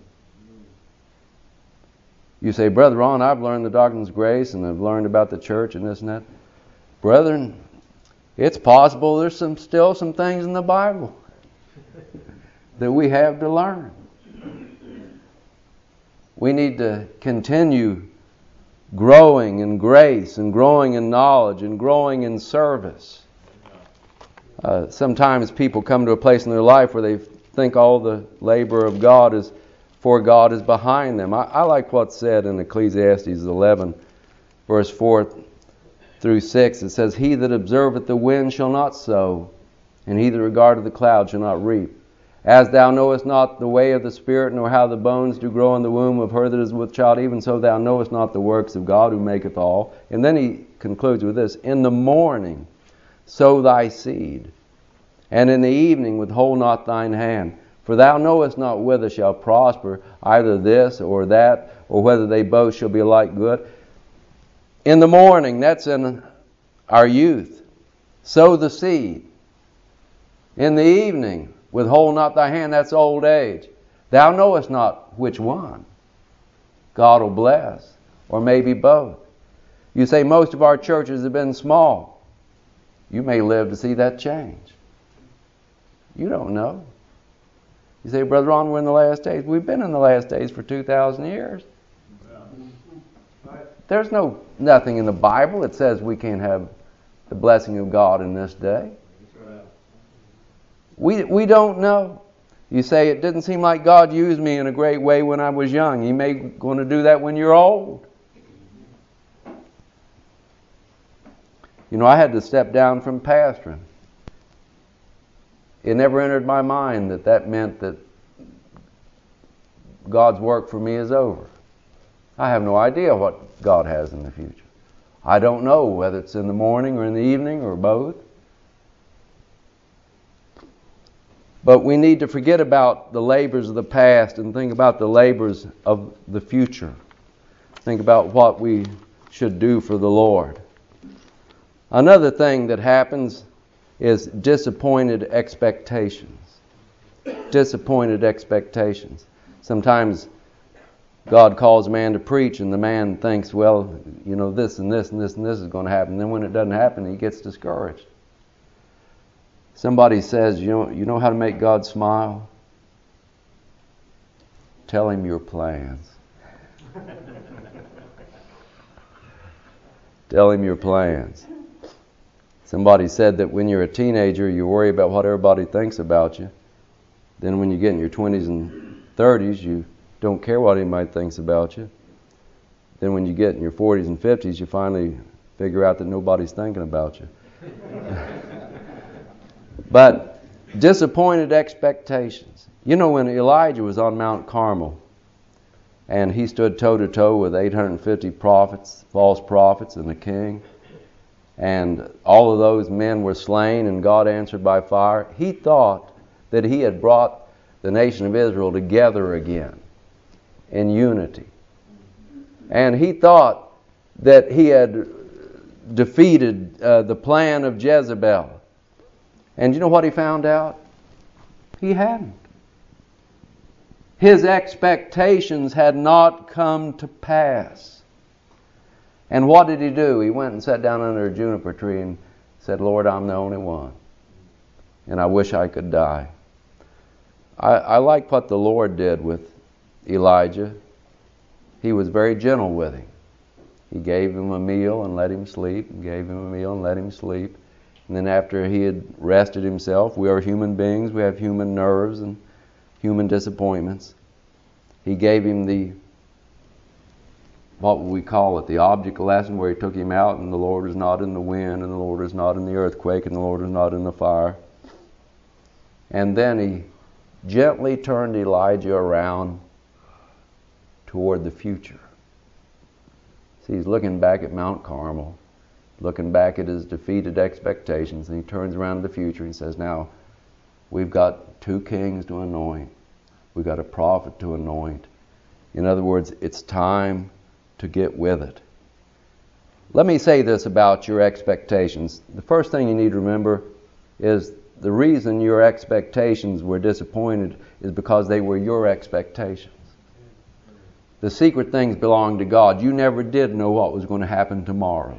You say, Brother Ron, I've learned the doctrines of grace and I've learned about the church and this and that. Brethren, it's possible there's some still some things in the Bible that we have to learn. We need to continue growing in grace and growing in knowledge and growing in service. Uh, sometimes people come to a place in their life where they think all the labor of God is for God is behind them. I, I like what's said in Ecclesiastes eleven, verse four through six. It says, He that observeth the wind shall not sow, and he that regardeth the cloud shall not reap. As thou knowest not the way of the Spirit, nor how the bones do grow in the womb of her that is with child, even so thou knowest not the works of God who maketh all. And then he concludes with this, In the morning sow thy seed, and in the evening withhold not thine hand. For thou knowest not whither shall prosper, either this or that, or whether they both shall be alike good. In the morning, that's in our youth, sow the seed. In the evening, withhold not thy hand, that's old age. Thou knowest not which one God will bless, or maybe both. You say most of our churches have been small. You may live to see that change. You don't know. You say, Brother Ron, we're in the last days. We've been in the last days for two thousand years. There's no nothing in the Bible that says we can't have the blessing of God in this day. We we don't know. You say, it didn't seem like God used me in a great way when I was young. He may going to do that when you're old. You know, I had to step down from pastoring. It never entered my mind that that meant that God's work for me is over. I have no idea what God has in the future. I don't know whether it's in the morning or in the evening or both. But we need to forget about the labors of the past and think about the labors of the future. Think about what we should do for the Lord. Another thing that happens is disappointed expectations. Disappointed expectations. Sometimes God calls a man to preach and the man thinks, well, you know, this and this and this and this is going to happen. Then when it doesn't happen, he gets discouraged. Somebody says, you know, you know how to make God smile? Tell him your plans. Tell him your plans. Somebody said that when you're a teenager, you worry about what everybody thinks about you. Then when you get in your twenties and thirties, you don't care what anybody thinks about you. Then when you get in your forties and fifties, you finally figure out that nobody's thinking about you. But disappointed expectations. You know, when Elijah was on Mount Carmel and he stood toe-to-toe with eight hundred fifty prophets, false prophets, and the king, and all of those men were slain and God answered by fire, he thought that he had brought the nation of Israel together again in unity. And he thought that he had defeated uh, the plan of Jezebel. And you know what he found out? He hadn't. His expectations had not come to pass. And what did he do? He went and sat down under a juniper tree and said, Lord, I'm the only one. And I wish I could die. I, I like what the Lord did with Elijah. He was very gentle with him. He gave him a meal and let him sleep, and gave him a meal and let him sleep. And then after he had rested himself, we are human beings, we have human nerves and human disappointments. He gave him the what would we call it, the object lesson where he took him out and the Lord is not in the wind and the Lord is not in the earthquake and the Lord is not in the fire. And then he gently turned Elijah around toward the future. See, he's looking back at Mount Carmel, looking back at his defeated expectations, and he turns around to the future and says, now, we've got two kings to anoint. We've got a prophet to anoint. In other words, it's time to get with it. Let me say this about your expectations. The first thing you need to remember is the reason your expectations were disappointed is because they were your expectations. The secret things belong to God. You never did know what was going to happen tomorrow.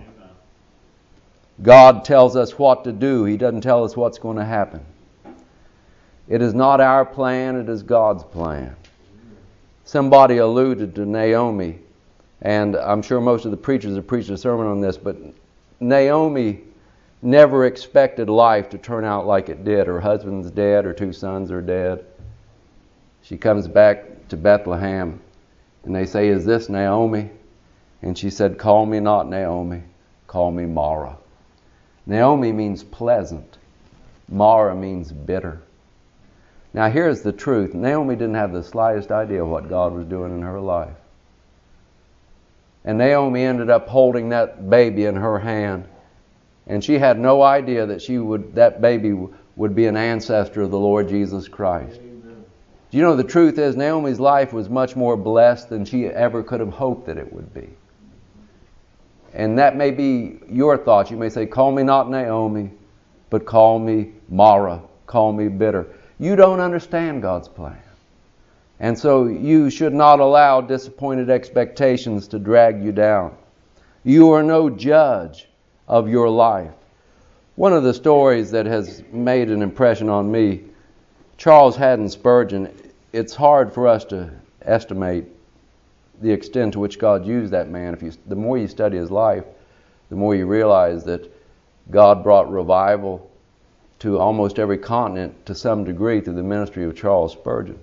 God tells us what to do. He doesn't tell us what's going to happen. It is not our plan, it is God's plan. Somebody alluded to Naomi, and I'm sure most of the preachers have preached a sermon on this, but Naomi never expected life to turn out like it did. Her husband's dead, her two sons are dead. She comes back to Bethlehem, and they say, is this Naomi? And she said, call me not Naomi, call me Mara. Naomi means pleasant. Mara means bitter. Now here's the truth. Naomi didn't have the slightest idea what God was doing in her life. And Naomi ended up holding that baby in her hand. And she had no idea that she would that baby would be an ancestor of the Lord Jesus Christ. Amen. Do you know the truth is Naomi's life was much more blessed than she ever could have hoped that it would be. And that may be your thoughts. You may say, call me not Naomi, but call me Mara, call me bitter. You don't understand God's plan. And so you should not allow disappointed expectations to drag you down. You are no judge of your life. One of the stories that has made an impression on me, Charles Haddon Spurgeon, it's hard for us to estimate the extent to which God used that man. If you, the more you study his life, the more you realize that God brought revival to almost every continent to some degree through the ministry of Charles Spurgeon.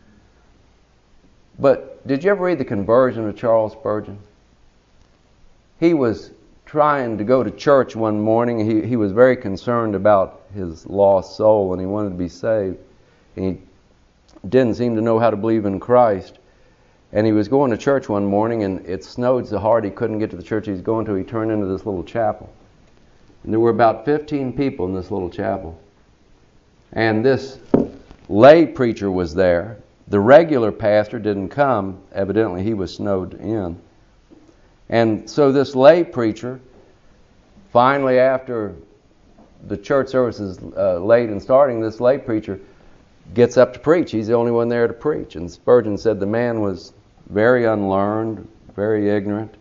But did you ever read the conversion of Charles Spurgeon? He was trying to go to church one morning. He, he was very concerned about his lost soul and he wanted to be saved. And he didn't seem to know how to believe in Christ. And he was going to church one morning and it snowed so hard he couldn't get to the church he was going to. He turned into this little chapel. And there were about fifteen people in this little chapel. And this lay preacher was there. The regular pastor didn't come. Evidently he was snowed in. And so this lay preacher, finally after the church service is uh, late in starting, this lay preacher gets up to preach. He's the only one there to preach. And Spurgeon said the man was very unlearned, very ignorant.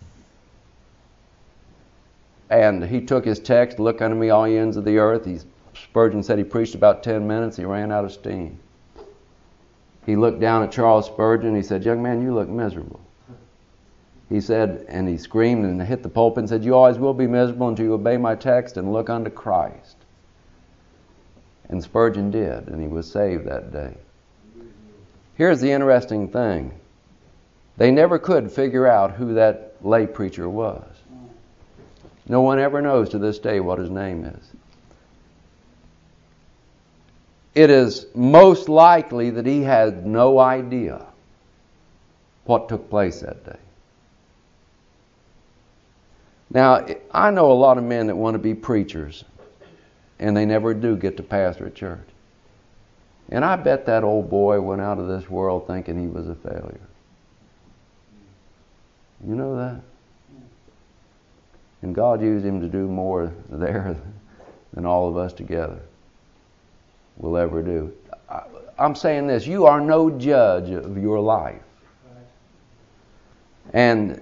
And he took his text, look unto me all ye ends of the earth. He, Spurgeon said he preached about ten minutes. He ran out of steam. He looked down at Charles Spurgeon. He said, young man, you look miserable. He said, and he screamed and hit the pulpit and said, you always will be miserable until you obey my text and look unto Christ. And Spurgeon did, and he was saved that day. Here's the interesting thing. They never could figure out who that lay preacher was. No one ever knows to this day what his name is. It is most likely that he had no idea what took place that day. Now, I know a lot of men that want to be preachers, and they never do get to pastor a church. And I bet that old boy went out of this world thinking he was a failure. You know that? And God used him to do more there than all of us together will ever do. I, I'm saying this, you are no judge of your life. And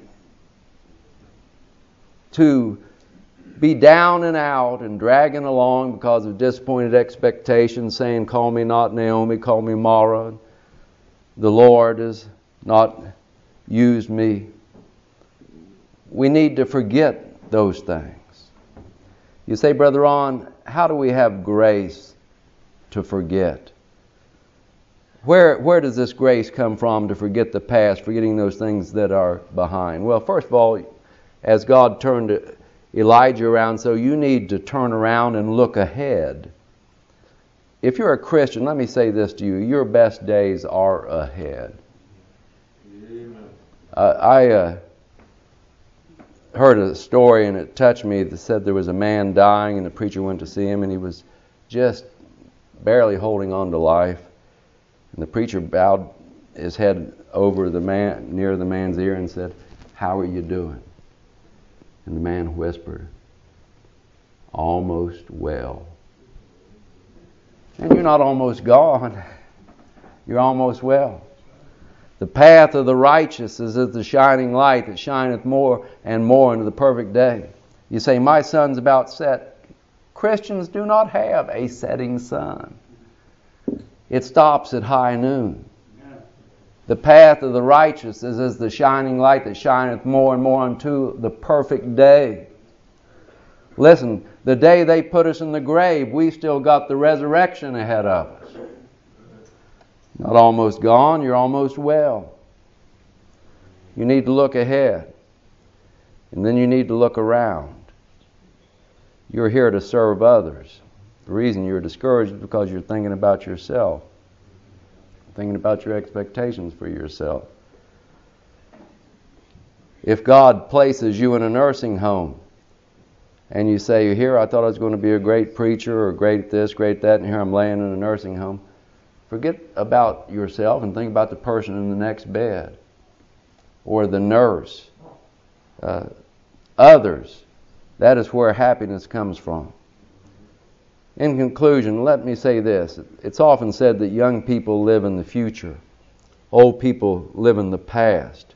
to be down and out and dragging along because of disappointed expectations, saying, call me not Naomi, call me Mara. The Lord has not used me. We need to forget those things. You say, Brother Ron, how do we have grace to forget? where where does this grace come from to forget the past, forgetting those things that are behind? Well, first of all, as God turned Elijah around, so you need to turn around and look ahead. If you're a Christian, let me say this to you: your best days are ahead. Uh, I uh, heard a story, and it touched me, that said there was a man dying, and the preacher went to see him, and he was just barely holding on to life. And the preacher bowed his head over the man, near the man's ear, and said, "How are you doing?" And the man whispered, "Almost well." And you're not almost gone. You're almost well. The path of the righteous is as the shining light that shineth more and more into the perfect day. You say, "My sun's about set." Christians do not have a setting sun. It stops at high noon. The path of the righteous is as the shining light that shineth more and more unto the perfect day. Listen, the day they put us in the grave, we still got the resurrection ahead of us. Not almost gone, you're almost well. You need to look ahead. And then you need to look around. You're here to serve others. The reason you're discouraged is because you're thinking about yourself. Thinking about your expectations for yourself. If God places you in a nursing home, and you say, "Here, I thought I was going to be a great preacher, or great this, great that, and here I'm laying in a nursing home," forget about yourself and think about the person in the next bed, or the nurse. Uh, others. That is where happiness comes from. In conclusion, let me say this. It's often said that young people live in the future. Old people live in the past.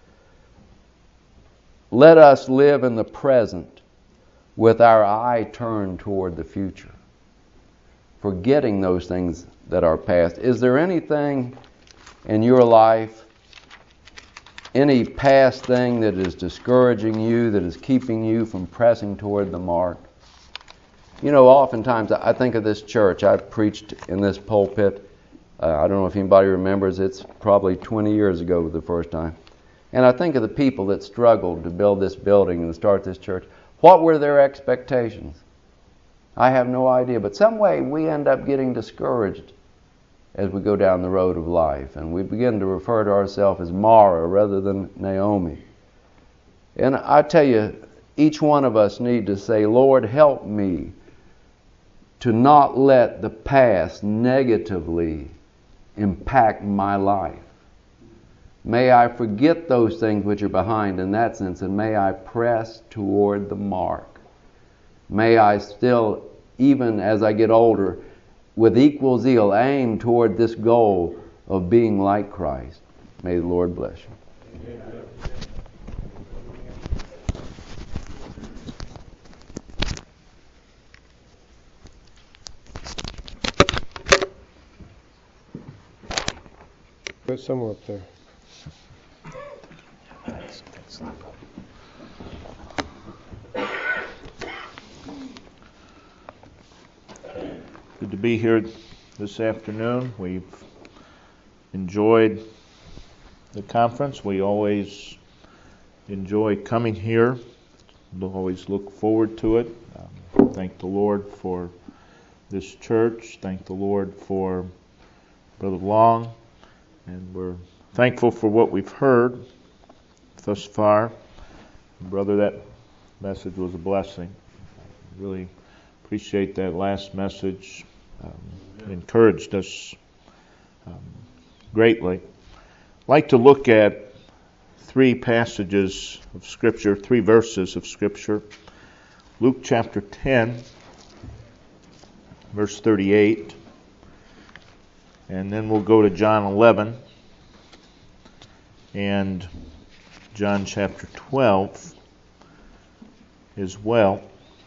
Let us live in the present with our eye turned toward the future, forgetting those things that are past. Is there anything in your life, any past thing that is discouraging you, that is keeping you from pressing toward the mark? You know, oftentimes I think of this church. I've preached in this pulpit. Uh, I don't know if anybody remembers. It's probably twenty years ago the first time. And I think of the people that struggled to build this building and start this church. What were their expectations? I have no idea. But some way we end up getting discouraged as we go down the road of life. And we begin to refer to ourselves as Mara rather than Naomi. And I tell you, each one of us need to say, "Lord, help me to not let the past negatively impact my life. May I forget those things which are behind in that sense, and may I press toward the mark. May I still, even as I get older, with equal zeal, aim toward this goal of being like Christ." May the Lord bless you. Amen. Put somewhere up there. Good to be here this afternoon. We've enjoyed the conference. We always enjoy coming here. We'll always look forward to it. Um, thank the Lord for this church. Thank the Lord for Brother Long. And we're thankful for what we've heard thus far. Brother, that message was a blessing. Really appreciate that last message. Um, it encouraged us um, greatly. I'd like to look at three passages of Scripture, three verses of Scripture. Luke chapter ten, verse thirty-eight. And then we'll go to John eleven and John chapter twelve as well.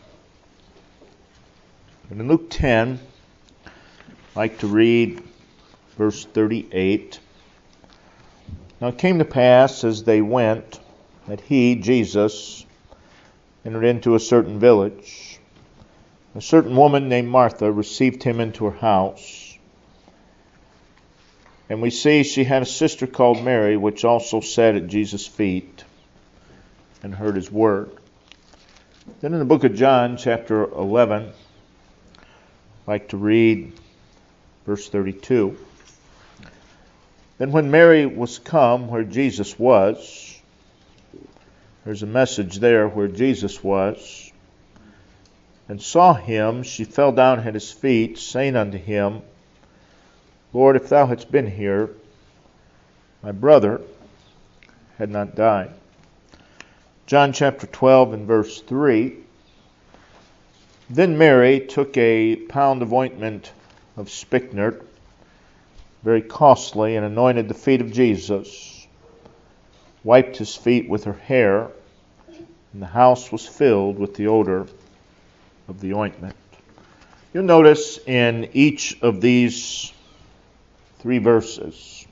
And in Luke ten, I'd like to read verse thirty-eight. Now it came to pass as they went that he, Jesus, entered into a certain village. A certain woman named Martha received him into her house. And we see she had a sister called Mary, which also sat at Jesus' feet and heard his word. Then in the book of John, chapter eleven, I'd like to read verse thirty-two. Then when Mary was come where Jesus was, there's a message there where Jesus was, and saw him, she fell down at his feet, saying unto him, Lord, if thou hadst been here, my brother had not died. John chapter twelve and verse three. Then Mary took a pound of ointment of spikenard, very costly, and anointed the feet of Jesus, wiped his feet with her hair, and the house was filled with the odor of the ointment. You'll notice in each of these three verses,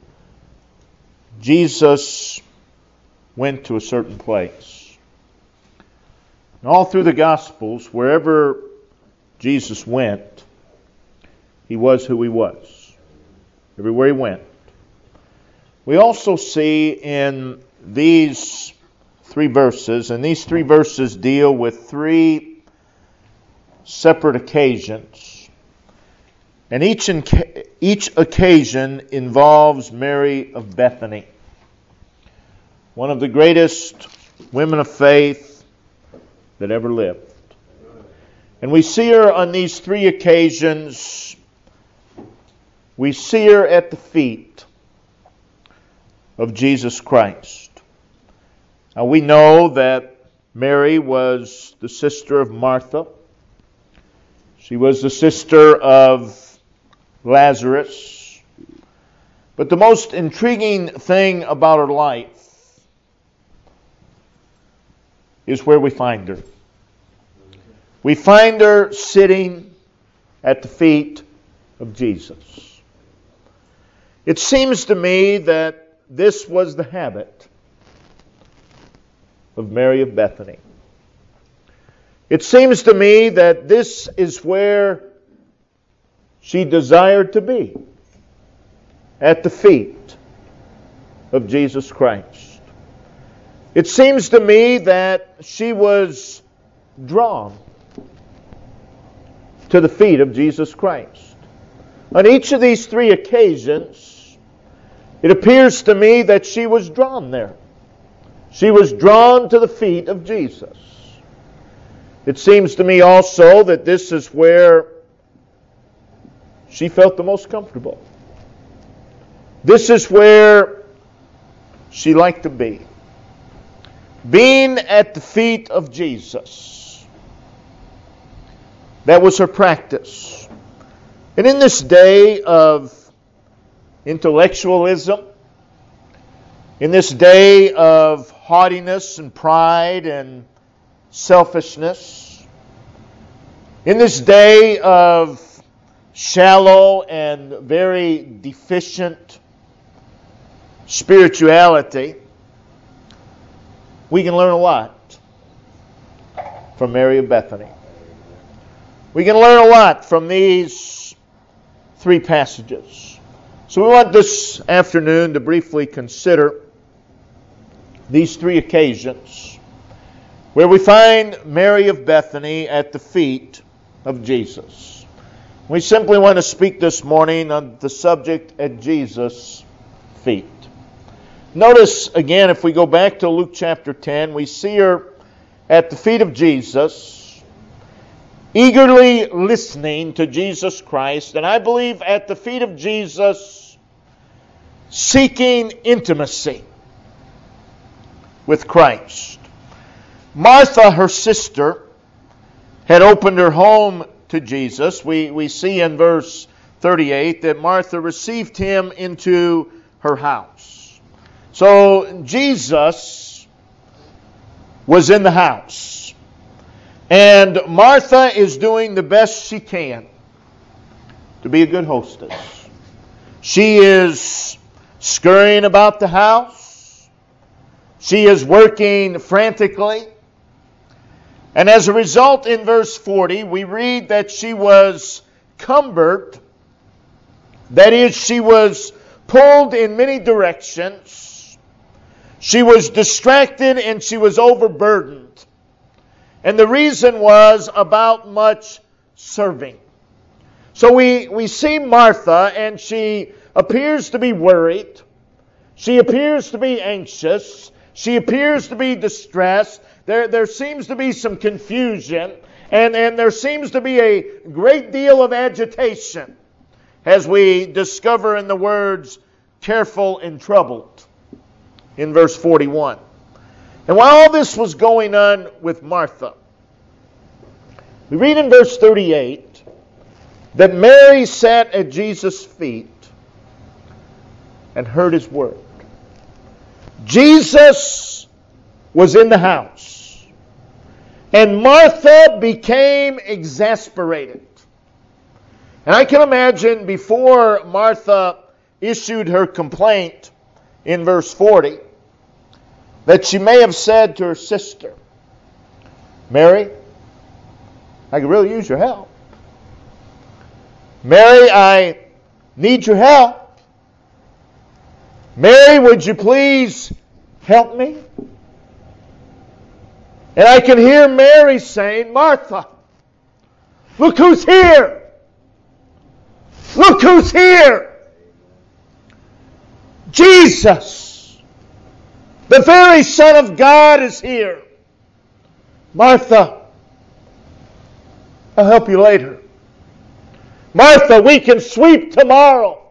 Jesus went to a certain place. And all through the Gospels, wherever Jesus went, he was who he was. Everywhere he went. We also see in these three verses, and these three verses deal with three separate occasions. And each, each occasion involves Mary of Bethany, one of the greatest women of faith that ever lived. And we see her on these three occasions. We see her at the feet of Jesus Christ. Now we know that Mary was the sister of Martha. She was the sister of Lazarus. But the most intriguing thing about her life is where we find her. We find her sitting at the feet of Jesus. It seems to me that this was the habit of Mary of Bethany. It seems to me that this is where she desired to be, at the feet of Jesus Christ. It seems to me that she was drawn to the feet of Jesus Christ. On each of these three occasions, it appears to me that she was drawn there. She was drawn to the feet of Jesus. It seems to me also that this is where she felt the most comfortable. This is where she liked to be. Being at the feet of Jesus. That was her practice. And in this day of intellectualism, in this day of haughtiness and pride and selfishness, in this day of shallow and very deficient spirituality, we can learn a lot from Mary of Bethany. We can learn a lot from these three passages. So we want this afternoon to briefly consider these three occasions where we find Mary of Bethany at the feet of Jesus. We simply want to speak this morning on the subject at Jesus' feet. Notice again, if we go back to Luke chapter ten, we see her at the feet of Jesus, eagerly listening to Jesus Christ, and I believe at the feet of Jesus, seeking intimacy with Christ. Martha, her sister, had opened her home to Jesus. We, we see in verse thirty-eight that Martha received him into her house. So Jesus was in the house. And Martha is doing the best she can to be a good hostess. She is scurrying about the house. She is working frantically. And as a result, in verse forty, we read that she was cumbered. That is, she was pulled in many directions. She was distracted and she was overburdened. And the reason was about much serving. So we, we see Martha, and she appears to be worried. She appears to be anxious. She appears to be distressed. There, there seems to be some confusion. And, and there seems to be a great deal of agitation, as we discover in the words, careful and troubled, in verse forty-one. And while all this was going on with Martha, we read in verse thirty-eight that Mary sat at Jesus' feet and heard His word. Jesus was in the house, and Martha became exasperated. And I can imagine before Martha issued her complaint in verse forty, that she may have said to her sister, Mary, I could really use your help. Mary, I need your help. Mary, would you please help me? And I can hear Mary saying, Martha, look who's here. Look who's here. Jesus, the very Son of God, is here. Martha, I'll help you later. Martha, we can sweep tomorrow.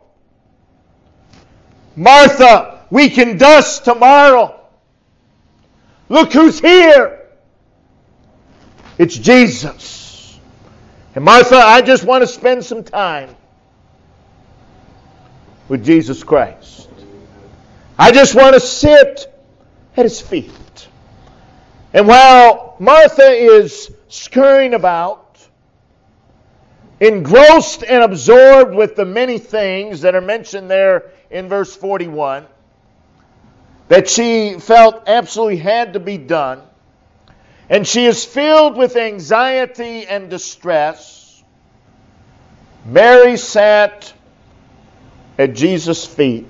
Martha, we can dust tomorrow. Look who's here. It's Jesus. And Martha, I just want to spend some time with Jesus Christ. I just want to sit at His feet. And while Martha is scurrying about, engrossed and absorbed with the many things that are mentioned there in verse forty-one, that she felt absolutely had to be done, and she is filled with anxiety and distress, Mary sat at Jesus' feet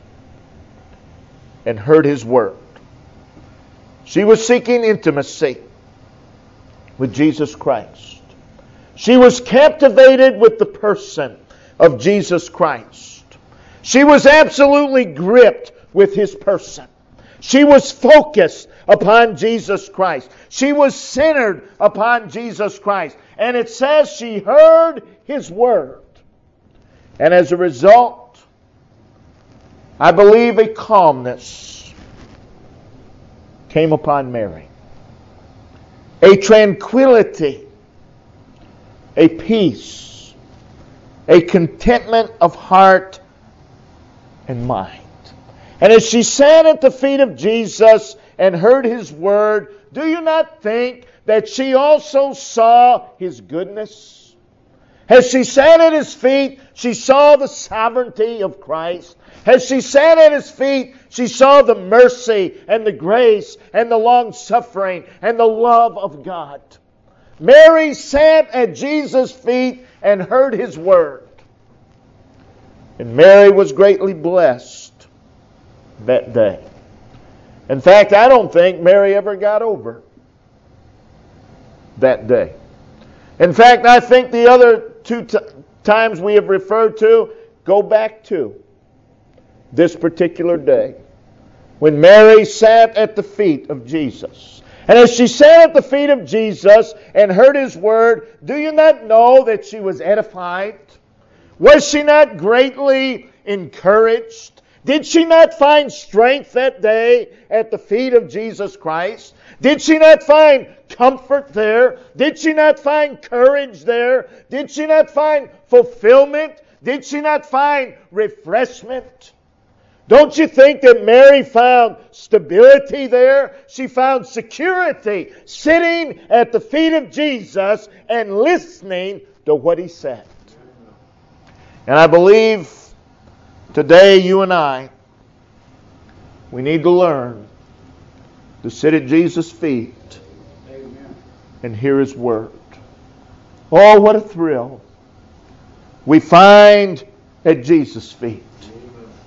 and heard His word. She was seeking intimacy with Jesus Christ. She was captivated with the person of Jesus Christ. She was absolutely gripped with His person. She was focused upon Jesus Christ. She was centered upon Jesus Christ. And it says she heard His word. And as a result, I believe a calmness came upon Mary. A tranquility, a peace, a contentment of heart and mind. And as she sat at the feet of Jesus and heard His word, do you not think that she also saw His goodness? As she sat at His feet, she saw the sovereignty of Christ. As she sat at His feet, she saw the mercy and the grace and the long-suffering and the love of God. Mary sat at Jesus' feet and heard His word. And Mary was greatly blessed that day. In fact, I don't think Mary ever got over that day. In fact, I think the other two t- times we have referred to go back to this particular day when Mary sat at the feet of Jesus. And as she sat at the feet of Jesus and heard His word, do you not know that she was edified? Was she not greatly encouraged? Did she not find strength that day at the feet of Jesus Christ? Did she not find comfort there? Did she not find courage there? Did she not find fulfillment? Did she not find refreshment? Don't you think that Mary found stability there? She found security sitting at the feet of Jesus and listening to what He said. And I believe today you and I, we need to learn to sit at Jesus' feet and hear His word. Oh, what a thrill we find at Jesus' feet.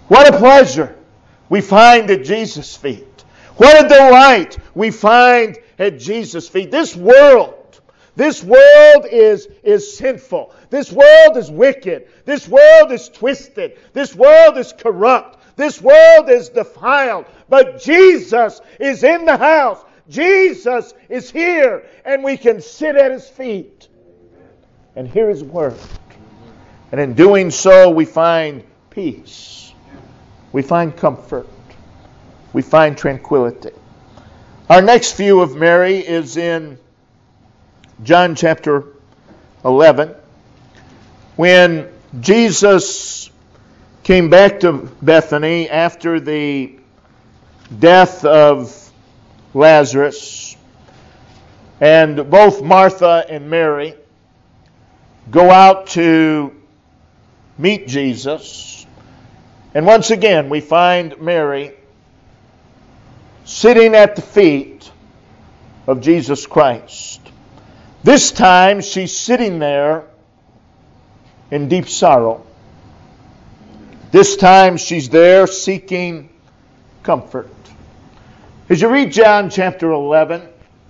What a pleasure we find at Jesus' feet. What a delight we find at Jesus' feet. This world, this world is, is sinful. This world is wicked. This world is twisted. This world is corrupt. This world is defiled. But Jesus is in the house. Jesus is here. And we can sit at His feet and hear His word. And in doing so, we find peace. We find comfort. We find tranquility. Our next view of Mary is in John chapter eleven. When Jesus came back to Bethany after the death of Lazarus, and both Martha and Mary go out to meet Jesus. And once again, we find Mary sitting at the feet of Jesus Christ. This time, she's sitting there in deep sorrow. This time, she's there seeking comfort. As you read John chapter eleven,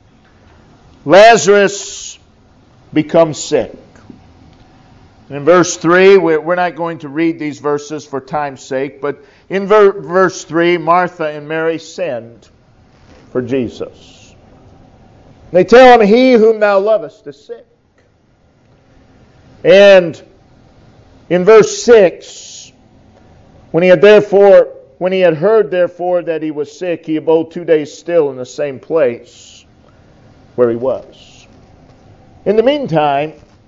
Lazarus becomes sick. And in verse three, we're not going to read these verses for time's sake, but in ver- verse three, Martha and Mary send for Jesus. They tell him, "He whom thou lovest is sick." And in verse six, when he had therefore, when he had heard therefore that he was sick, he abode two days still in the same place where he was. In the meantime,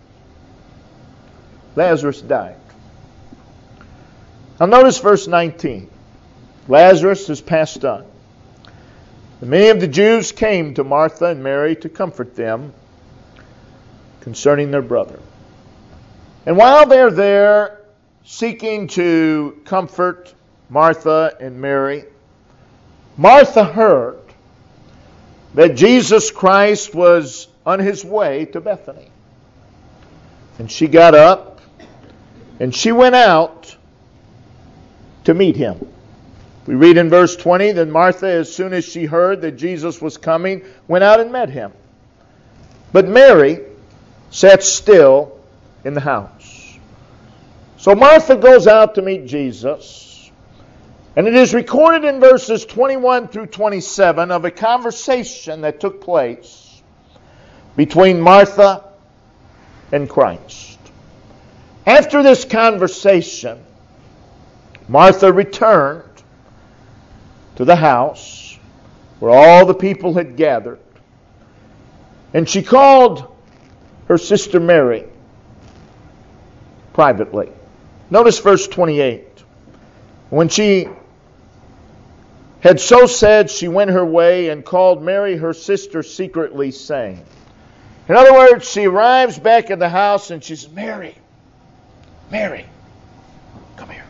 Lazarus died. Now notice verse nineteen. Lazarus has passed on. And many of the Jews came to Martha and Mary to comfort them concerning their brother. And while they're there seeking to comfort Martha and Mary, Martha heard that Jesus Christ was on His way to Bethany. And she got up and she went out to meet Him. We read in verse twenty that Martha, as soon as she heard that Jesus was coming, went out and met Him. But Mary sat still in the house. So Martha goes out to meet Jesus. And it is recorded in verses twenty-one through twenty-seven of a conversation that took place between Martha and Christ. After this conversation, Martha returned to the house where all the people had gathered. And she called her sister Mary privately. Notice verse twenty-eight. When she had so said, she went her way and called Mary her sister secretly, saying. In other words, she arrives back at the house and she says, Mary, Mary, come here.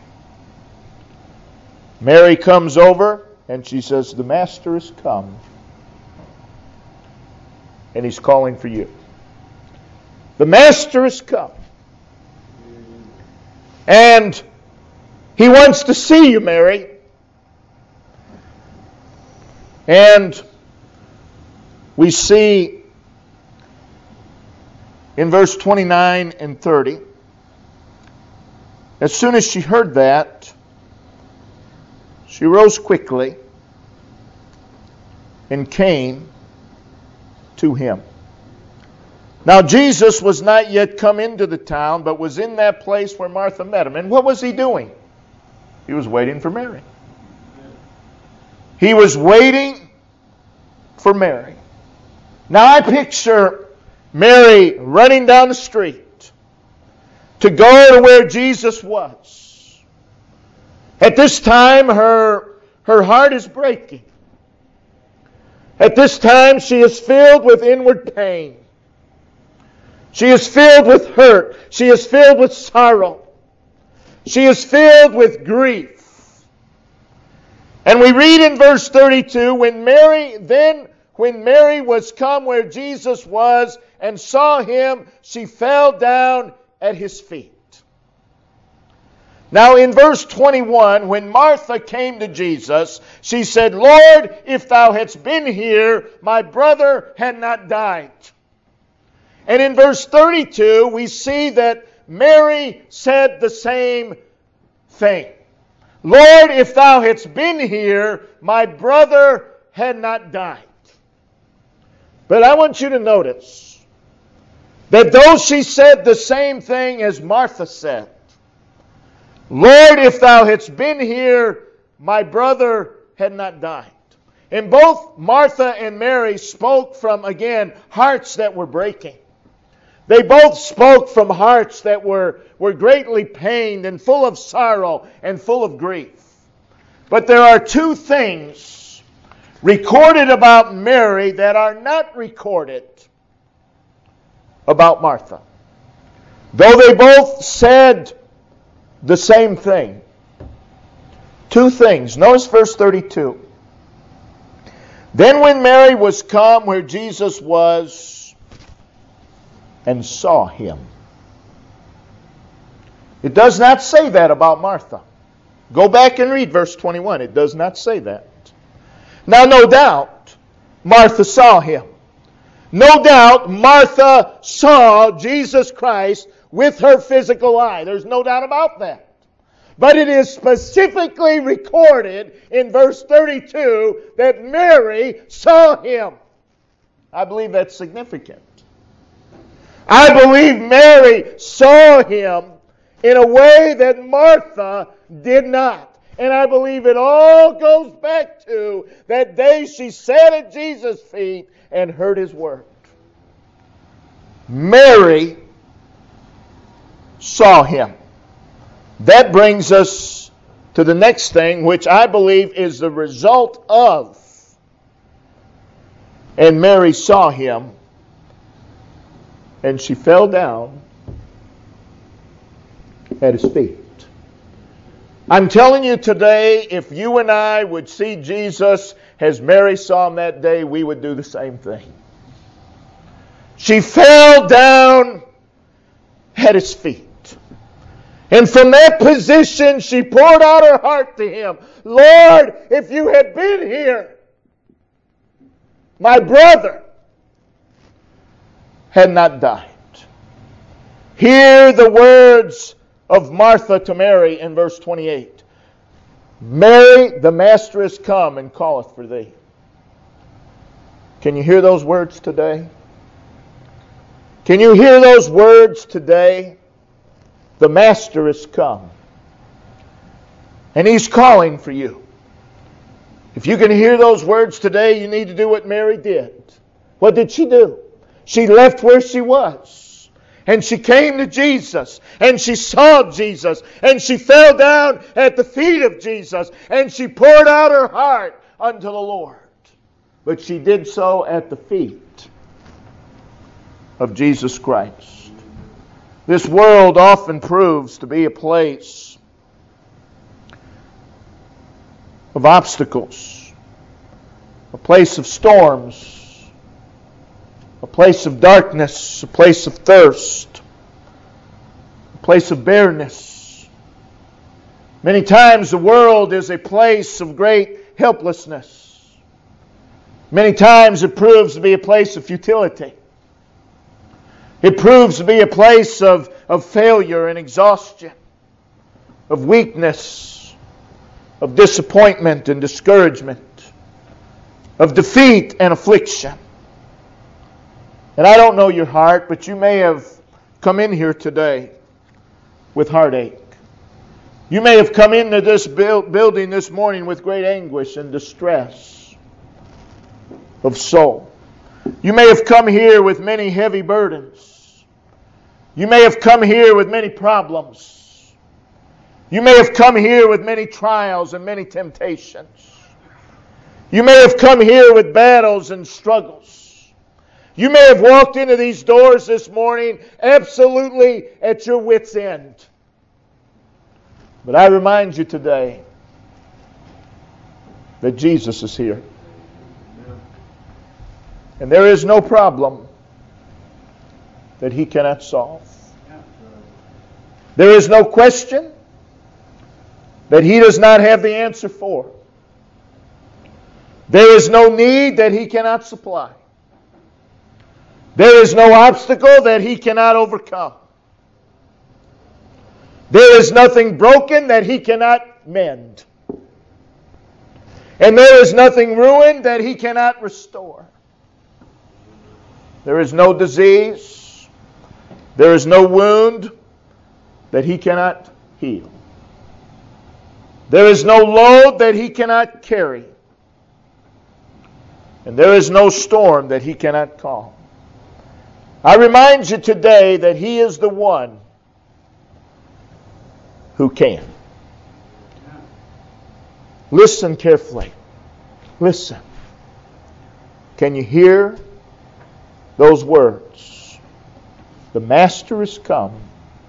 Mary comes over and she says, the Master has come and He's calling for you. The Master has come and He wants to see you, Mary. And we see in verse twenty-nine and thirty, as soon as she heard that, she rose quickly and came to Him. Now Jesus was not yet come into the town, but was in that place where Martha met Him. And what was He doing? He was waiting for Mary. He was waiting for Mary. Now I picture Mary running down the street to go to where Jesus was. At this time, her, her heart is breaking. At this time, she is filled with inward pain. She is filled with hurt. She is filled with sorrow. She is filled with grief. And we read in verse thirty-two, when Mary, then when Mary was come where Jesus was and saw Him, she fell down at His feet. Now in verse twenty-one, when Martha came to Jesus, she said, Lord, if thou hadst been here, my brother had not died. And in verse thirty-two, we see that Mary said the same thing. Lord, if thou hadst been here, my brother had not died. But I want you to notice that though she said the same thing as Martha said, Lord, if thou hadst been here, my brother had not died. And both Martha and Mary spoke from, again, hearts that were breaking. They both spoke from hearts that were, were greatly pained and full of sorrow and full of grief. But there are two things recorded about Mary that are not recorded about Martha. Though they both said the same thing. Two things. Notice verse thirty-two. Then when Mary was come where Jesus was and saw him. It does not say that about Martha. Go back and read verse twenty-one. It does not say that. Now, no doubt, Martha saw him. No doubt, Martha saw Jesus Christ with her physical eye. There's no doubt about that. But it is specifically recorded in verse thirty-two that Mary saw him. I believe that's significant. I believe Mary saw him in a way that Martha did not. And I believe it all goes back to that day she sat at Jesus' feet and heard His word. Mary saw him. That brings us to the next thing, which I believe is the result of. And Mary saw him, and she fell down at His feet. I'm telling you today, if you and I would see Jesus as Mary saw Him that day, we would do the same thing. She fell down at His feet. And from that position, she poured out her heart to Him. Lord, if you had been here, my brother had not died. Hear the words of Martha to Mary in verse twenty-eight. Mary, the Master is come and calleth for thee. Can you hear those words today? Can you hear those words today? The Master is come. And He's calling for you. If you can hear those words today, you need to do what Mary did. What did she do? She left where she was. And she came to Jesus. And she saw Jesus. And she fell down at the feet of Jesus. And she poured out her heart unto the Lord. But she did so at the feet of Jesus Christ. This world often proves to be a place of obstacles, a place of storms, a place of darkness, a place of thirst, a place of bareness. Many times the world is a place of great helplessness. Many times it proves to be a place of futility. It proves to be a place of, of failure and exhaustion, of weakness, of disappointment and discouragement, of defeat and affliction. And I don't know your heart, but you may have come in here today with heartache. You may have come into this building this morning with great anguish and distress of soul. You may have come here with many heavy burdens. You may have come here with many problems. You may have come here with many trials and many temptations. You may have come here with battles and struggles. You may have walked into these doors this morning absolutely at your wit's end. But I remind you today that Jesus is here. And there is no problem that He cannot solve. There is no question that He does not have the answer for. There is no need that He cannot supply. There is no obstacle that He cannot overcome. There is nothing broken that He cannot mend. And there is nothing ruined that He cannot restore. There is no disease, there is no wound that He cannot heal. There is no load that He cannot carry. And there is no storm that He cannot calm. I remind you today that He is the one who can. Listen carefully. Listen. Can you hear those words? The Master is come,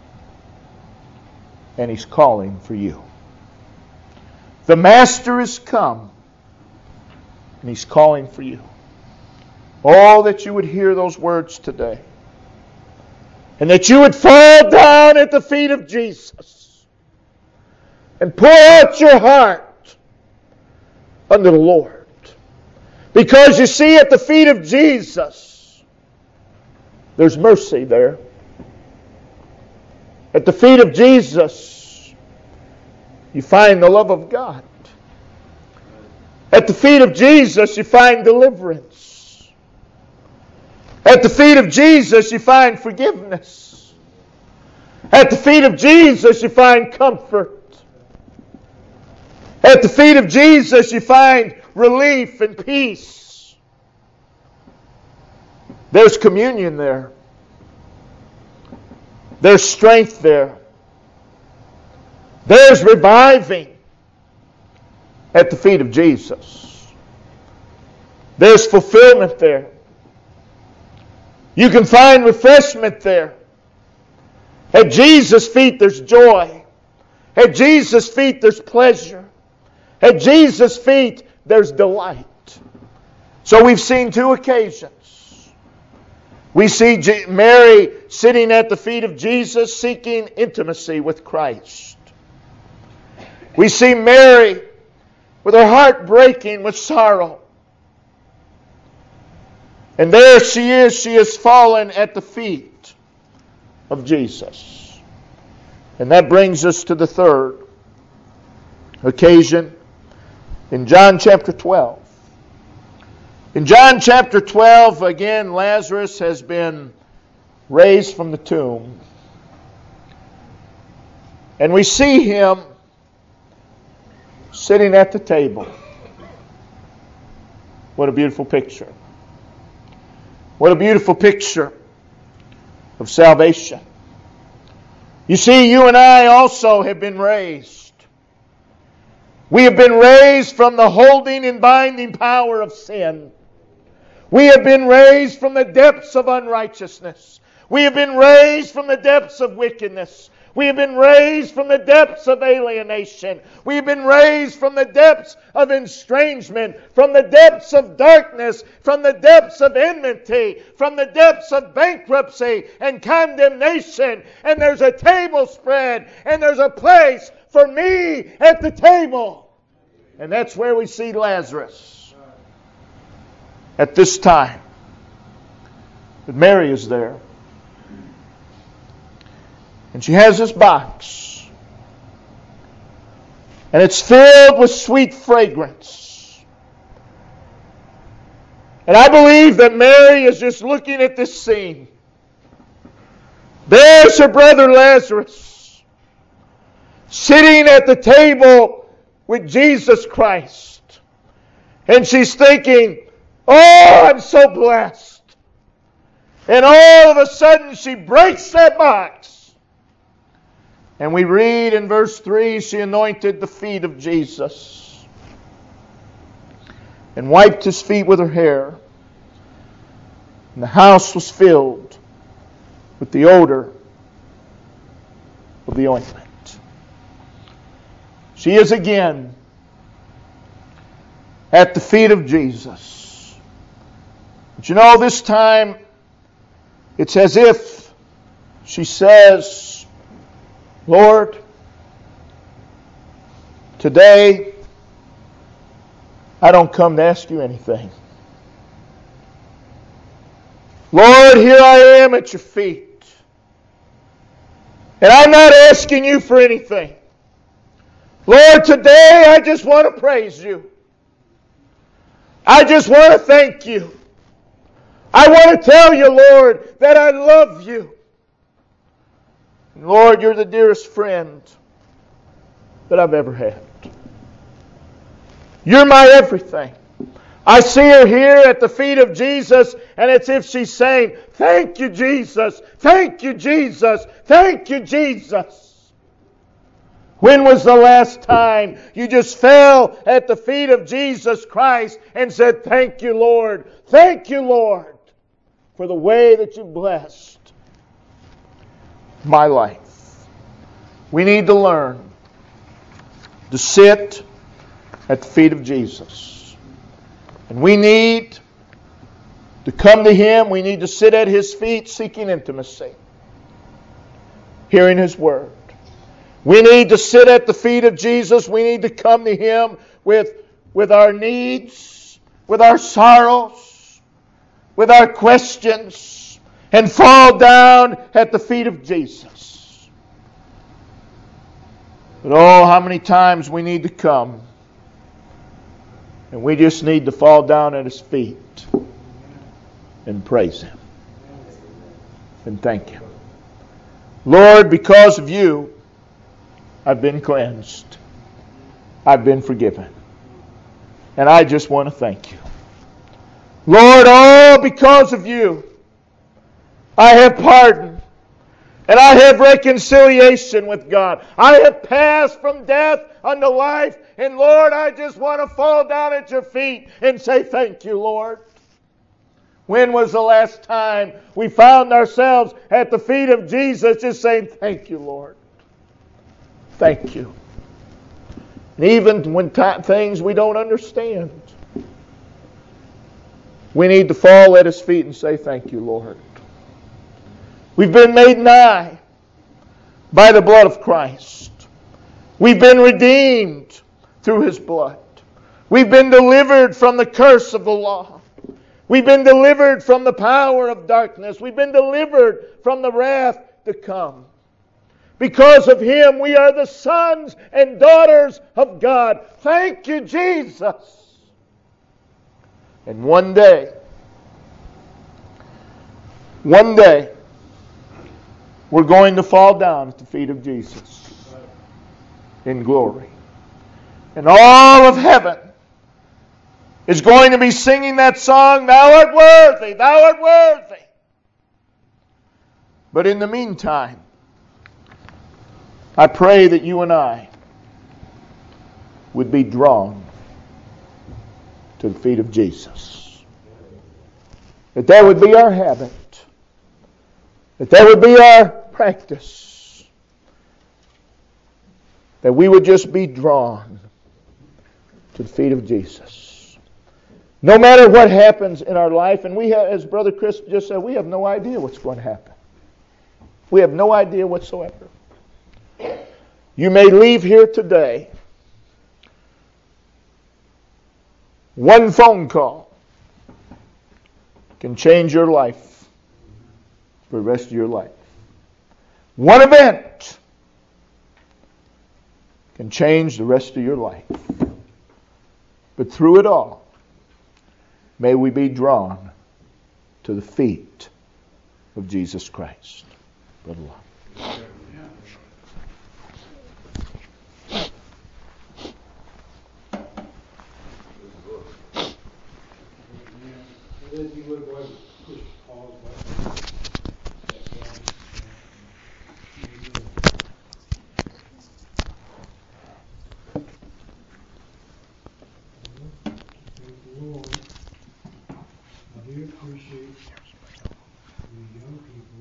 and He's calling for you. The Master is come, and He's calling for you. Oh, that you would hear those words today. And that you would fall down at the feet of Jesus and pour out your heart unto the Lord. Because you see, at the feet of Jesus, there's mercy there. At the feet of Jesus, you find the love of God. At the feet of Jesus, you find deliverance. At the feet of Jesus, you find forgiveness. At the feet of Jesus, you find comfort. At the feet of Jesus, you find relief and peace. There's communion there. There's strength there. There's reviving at the feet of Jesus. There's fulfillment there. You can find refreshment there. At Jesus' feet there's joy. At Jesus' feet there's pleasure. At Jesus' feet there's delight. So we've seen two occasions. We see Mary sitting at the feet of Jesus seeking intimacy with Christ. We see Mary with her heart breaking with sorrow. And there she is, she has fallen at the feet of Jesus. And that brings us to the third occasion in John chapter twelve. In John chapter twelve, again, Lazarus has been raised from the tomb. And we see him sitting at the table. What a beautiful picture. What a beautiful picture of salvation. You see, you and I also have been raised. We have been raised from the holding and binding power of sin. We have been raised from the depths of unrighteousness. We have been raised from the depths of wickedness. We have been raised from the depths of alienation. We have been raised from the depths of estrangement, from the depths of darkness, from the depths of enmity, from the depths of bankruptcy and condemnation. And there's a table spread, and there's a place for me at the table. And that's where we see Lazarus at this time. But Mary is there. And she has this box. And it's filled with sweet fragrance. And I believe that Mary is just looking at this scene. There's her brother Lazarus, sitting at the table with Jesus Christ. And she's thinking, oh, I'm so blessed. And all of a sudden she breaks that box. And we read in verse three, she anointed the feet of Jesus and wiped His feet with her hair. And the house was filled with the odor of the ointment. She is again at the feet of Jesus. But you know, this time it's as if she says, Lord, Today, I don't come to ask you anything. Lord, here I am at your feet. And I'm not asking you for anything. Lord, today I just want to praise you. I just want to thank you. I want to tell you, Lord, that I love you. Lord, you're the dearest friend that I've ever had. You're my everything. I see her here at the feet of Jesus, and it's as if she's saying, thank you, Jesus. Thank you, Jesus. Thank you, Jesus. When was the last time you just fell at the feet of Jesus Christ and said, thank you, Lord. Thank you, Lord, for the way that you blessed my life. We need to learn to sit at the feet of Jesus. And we need to come to Him. We need to sit at His feet seeking intimacy, hearing His Word. We need to sit at the feet of Jesus. We need to come to Him with, with our needs, with our sorrows, with our questions, and fall down at the feet of Jesus. But oh, how many times we need to come, and we just need to fall down at His feet and praise Him and thank Him. Lord, because of you, I've been cleansed. I've been forgiven. And I just want to thank you. Lord, all because of you, I have pardon. And I have reconciliation with God. I have passed from death unto life. And Lord, I just want to fall down at your feet and say thank you, Lord. When was the last time we found ourselves at the feet of Jesus just saying thank you, Lord? Thank you. And even when t- things we don't understand, we need to fall at His feet and say thank you, Lord. We've been made nigh by the blood of Christ. We've been redeemed through His blood. We've been delivered from the curse of the law. We've been delivered from the power of darkness. We've been delivered from the wrath to come. Because of Him, we are the sons and daughters of God. Thank you, Jesus. And one day, one day, we're going to fall down at the feet of Jesus in glory. And all of heaven is going to be singing that song, Thou art worthy, Thou art worthy. But in the meantime, I pray that you and I would be drawn to the feet of Jesus. That that would be our habit. That that would be our practice. That we would just be drawn to the feet of Jesus. No matter what happens in our life, and we have, as Brother Chris just said, we have no idea what's going to happen. We have no idea whatsoever. You may leave here today. One phone call can change your life for the rest of your life. One event can change the rest of your life. But through it all, may we be drawn to the feet of Jesus Christ. Brother Locke. As you would go ahead and push pause button. Thank the Lord. I do appreciate the young people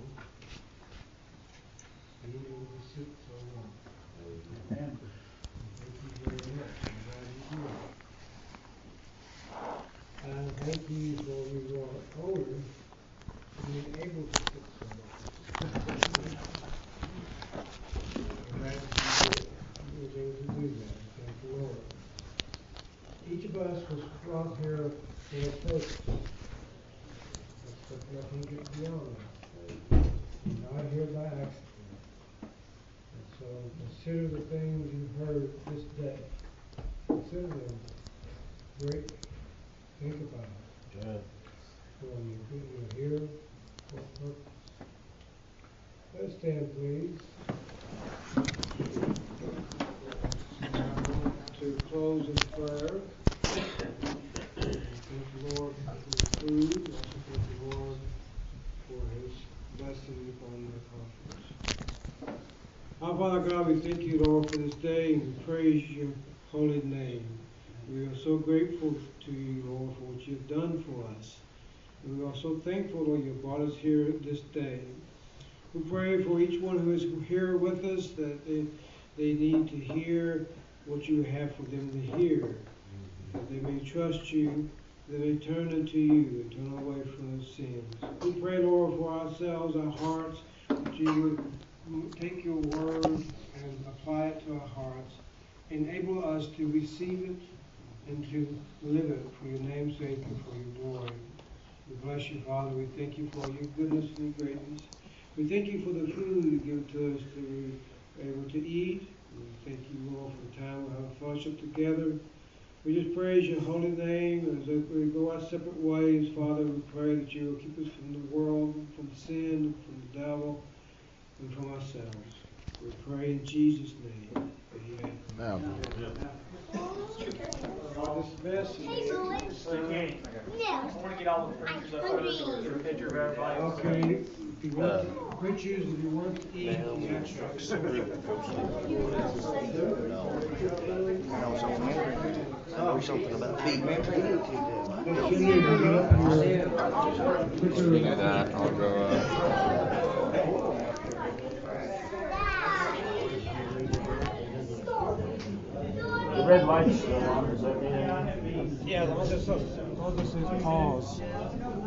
being able to sit so long. Amen. Thank you very much. I'm glad you do it. And thank you for we were older, being able to sit so long. I'm glad you was able to do that. Thank the for a purpose. But nothing gets beyond that. You're not here by accident. And so consider the things you've heard this day. Consider them great. Think about it. Yeah. When you're, you're here for a purpose. Let's stand, please. To close in prayer. Thank the Lord for the food. Also thank the Lord for His blessing upon the conference. Our Father God, we thank you, Lord, for this day, and we praise your holy name. We are so grateful to you, Lord, for what you've done for us. And we are so thankful, Lord, you brought us here this day. We pray for each one who is here with us that they, they need to hear what you have for them to hear, that they may trust you, that they may turn unto you and turn away from their sins. We pray, Lord, for ourselves, our hearts, that you would take your word and apply it to our hearts, enable us to receive it and to live it for your name's sake and for your glory. We bless you, Father. We thank you for your goodness and your greatness. We thank you for the food you give to us to be able to eat. We thank you, Lord, for the time we have fellowship together. We just praise your holy name. As we go our separate ways, Father, we pray that you will keep us from the world, from sin, from the devil, and from ourselves. We pray in Jesus' name. Amen. Amen. God dismiss. Okay. I want to get all the pictures up there. Your picture of everybody. Okay. If you want pictures, if you want to eat, the abstracts. know something about feet. Do that, I'll go uh The red light's still on, does that mean? Yeah, as long as it says pause.